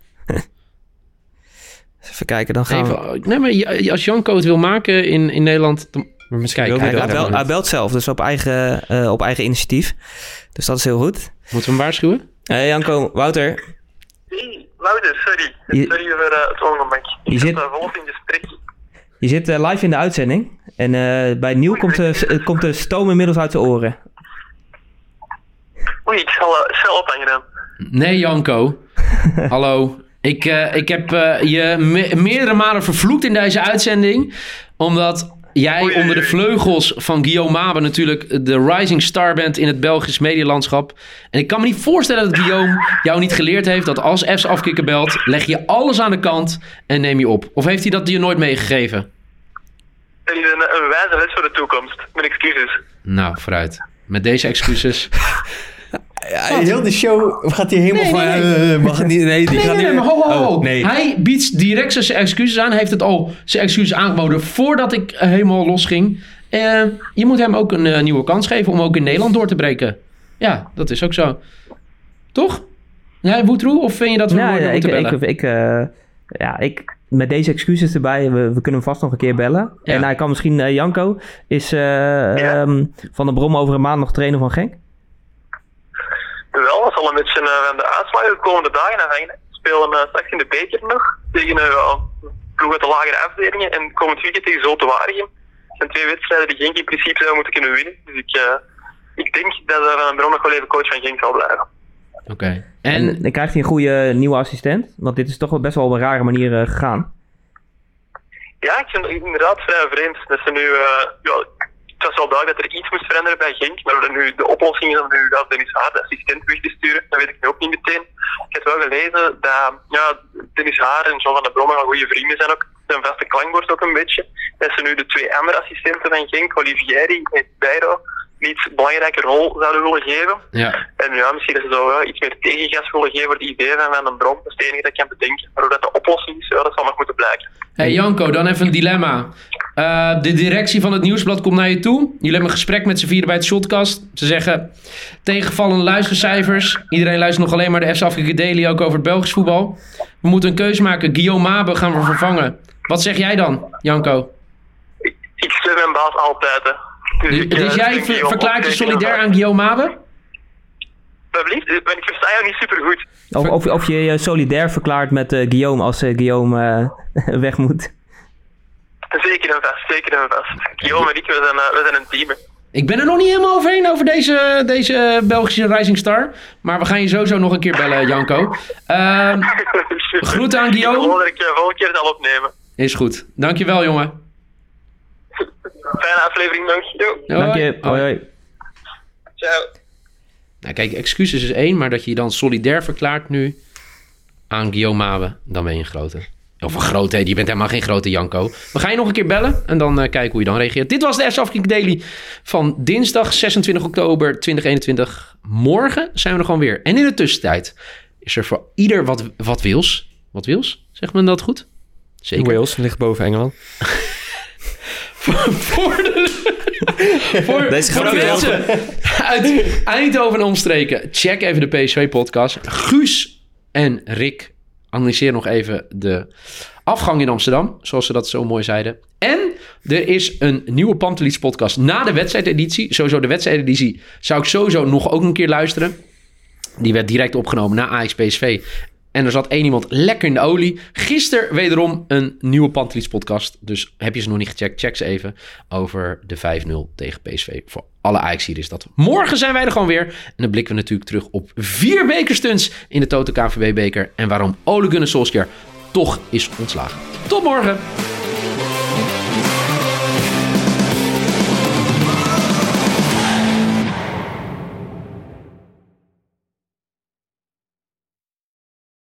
Even kijken, dan gaan we... Even, nee, maar je- als Janko het wil maken in, in Nederland... Dan, Maar misschien Kijk, wil hij Hij, dat hij, belt, helemaal hij belt zelf, dus op eigen, uh, op eigen initiatief. Dus dat is heel goed. moeten we hem waarschuwen? Uh, Janko, Wouter, Hey, Wouter, sorry. Je- Sorry voor uh, het ongemak. Je Ik zit- zit uh, volop in gesprek. je zit uh, live in de uitzending. En uh, bij Nieuw komt de, uh, komt de stoom inmiddels uit zijn oren. Oei, ik zal uh, snel ophangen dan. Nee, Janko. Hallo. Ik, uh, ik heb uh, je me- meerdere malen vervloekt in deze uitzending. Omdat jij Oei, onder de oei. vleugels van Guillaume Mabe natuurlijk de rising star bent in het Belgisch medielandschap. En ik kan me niet voorstellen dat Guillaume jou niet geleerd heeft dat als F C afkikker belt, leg je alles aan de kant en neem je op. Of heeft hij dat je nooit meegegeven? Er is een, een wijze les voor de toekomst. Mijn excuses. Nou, vooruit. Met deze excuses. Ja, heel de show gaat hier helemaal Nee, van... nee, nee. eh, mag het niet... Nee, die Nee, gaat nee, nee, niet... maar ho, ho, ho. Oh, nee. Hij biedt direct zijn excuses aan. Hij heeft het al zijn excuses aangeboden voordat ik uh, helemaal losging. Uh, je moet hem ook een uh, nieuwe kans geven om ook in Nederland door te breken. Ja, dat is ook zo. Toch? Ja, Woetroe? Of vind je dat we Ja, nooit ja, ik, moeten bellen? ik, ik, uh, ja, ik, met deze excuses erbij, we, we kunnen hem vast nog een keer bellen. Ja. En hij kan misschien, uh, Janko, is uh, Ja. um, Van der Brom over een maand nog trainer van Genk? Wel, dat zal een beetje uh, van de uitslagen de komende dagen afhangen. We spelen uh, straks in de beker nog tegen uh, een ploeg uit de lagere afdelingen. En komend weekend tegen Zulte Waregem. Dat zijn twee wedstrijden die Genk in principe zou moeten kunnen winnen. Dus ik, uh, ik denk dat uh, Van den Brom nog wel even coach van Genk zal blijven. Oké. Okay. En, En dan krijgt hij een goede nieuwe assistent. Want dit is toch wel best wel op een rare manier uh, gegaan. Ja, ik vind het inderdaad vrij vreemd. Dat ze nu, uh, ja, het was wel duidelijk dat er iets moest veranderen bij Genk, maar dat nu de oplossing is om nu ja, Dennis Haar, de assistent, weg te sturen, dat weet ik nu ook niet meteen. Ik heb wel gelezen dat ja, Dennis Haar en John van der Brom al goede vrienden zijn ook, zijn vaste klankbord ook een beetje. Dat ze nu de twee andere assistenten van Genk, Olivieri en Beiro, een iets belangrijke rol zouden willen geven. ja. En ja, misschien dat ze zo ja, iets meer tegengas willen geven voor de ideeën van Van den Brom. Dat is het enige dat ik kan bedenken. Maar hoe dat de oplossing is, ja, dat zal nog moeten blijken. Hey Janko, dan even een dilemma. Uh, de directie van het Nieuwsblad komt naar je toe. Jullie hebben een gesprek met z'n vieren bij het Shotcast. Ze zeggen, tegenvallende luistercijfers. Iedereen luistert nog alleen maar de F C Afkikker Daily, ook over het Belgisch voetbal. We moeten een keuze maken. Guillaume Mabe gaan we vervangen. Wat zeg jij dan, Janko? Ik, ik steun mijn baas altijd. Hè. Dus, Dus, ik, uh, dus jij denk ver, Guillaume verklaart je optekenen solidair van- aan Guillaume Mabe? Alsjeblieft, ik versta jou niet super goed. Of, of, of je je solidair verklaart met uh, Guillaume als uh, Guillaume uh, weg moet. Zeker en vast, zeker en vast. Guillaume en ik, we zijn, uh, we zijn een team. Hè. Ik ben er nog niet helemaal overheen over deze, deze Belgische Rising Star. Maar we gaan je sowieso nog een keer bellen, Janko. Ehm groeten aan Ik wil Guillaume. dat ik je volgende keer zal opnemen. Is goed. Dankjewel, jongen. Fijne aflevering nog. Yo. Dank je. Hoi, hoi. Ciao. Nou, kijk, excuses is één, maar dat je je dan solidair verklaart nu aan Guillaume Mabe, dan ben je een grote. Of een grote, je bent helemaal geen grote Janko. We gaan je nog een keer bellen en dan uh, kijken hoe je dan reageert. Dit was de F C Afkikken Daily van dinsdag zesentwintig oktober tweeduizend eenentwintig. Morgen zijn we er gewoon weer. En in de tussentijd is er voor ieder wat, wat wils. Wat wils? Zegt men dat goed? Zeker. Wales ligt boven Engeland. voor, voor de... Voor, Deze voor de grote mensen uit Eindhoven en omstreken, check even de P S V-podcast. Guus en Rick analyseren nog even de afgang in Amsterdam, zoals ze dat zo mooi zeiden. En er is een nieuwe Pantelis-podcast na de wedstrijdeditie. Sowieso de wedstrijdeditie zou ik sowieso nog ook een keer luisteren. Die werd direct opgenomen na Ajax P S V. En er zat één iemand lekker in de olie. Gisteren wederom een nieuwe Pantelis podcast. Dus heb je ze nog niet gecheckt, check ze even over de vijf nul tegen P S V. Voor alle Ajax-hier is dat. Morgen zijn wij er gewoon weer. En dan blikken we natuurlijk terug op vier bekerstunts in de Toto K V B-beker. En waarom Ole Gunnar Solskjaer toch is ontslagen. Tot morgen!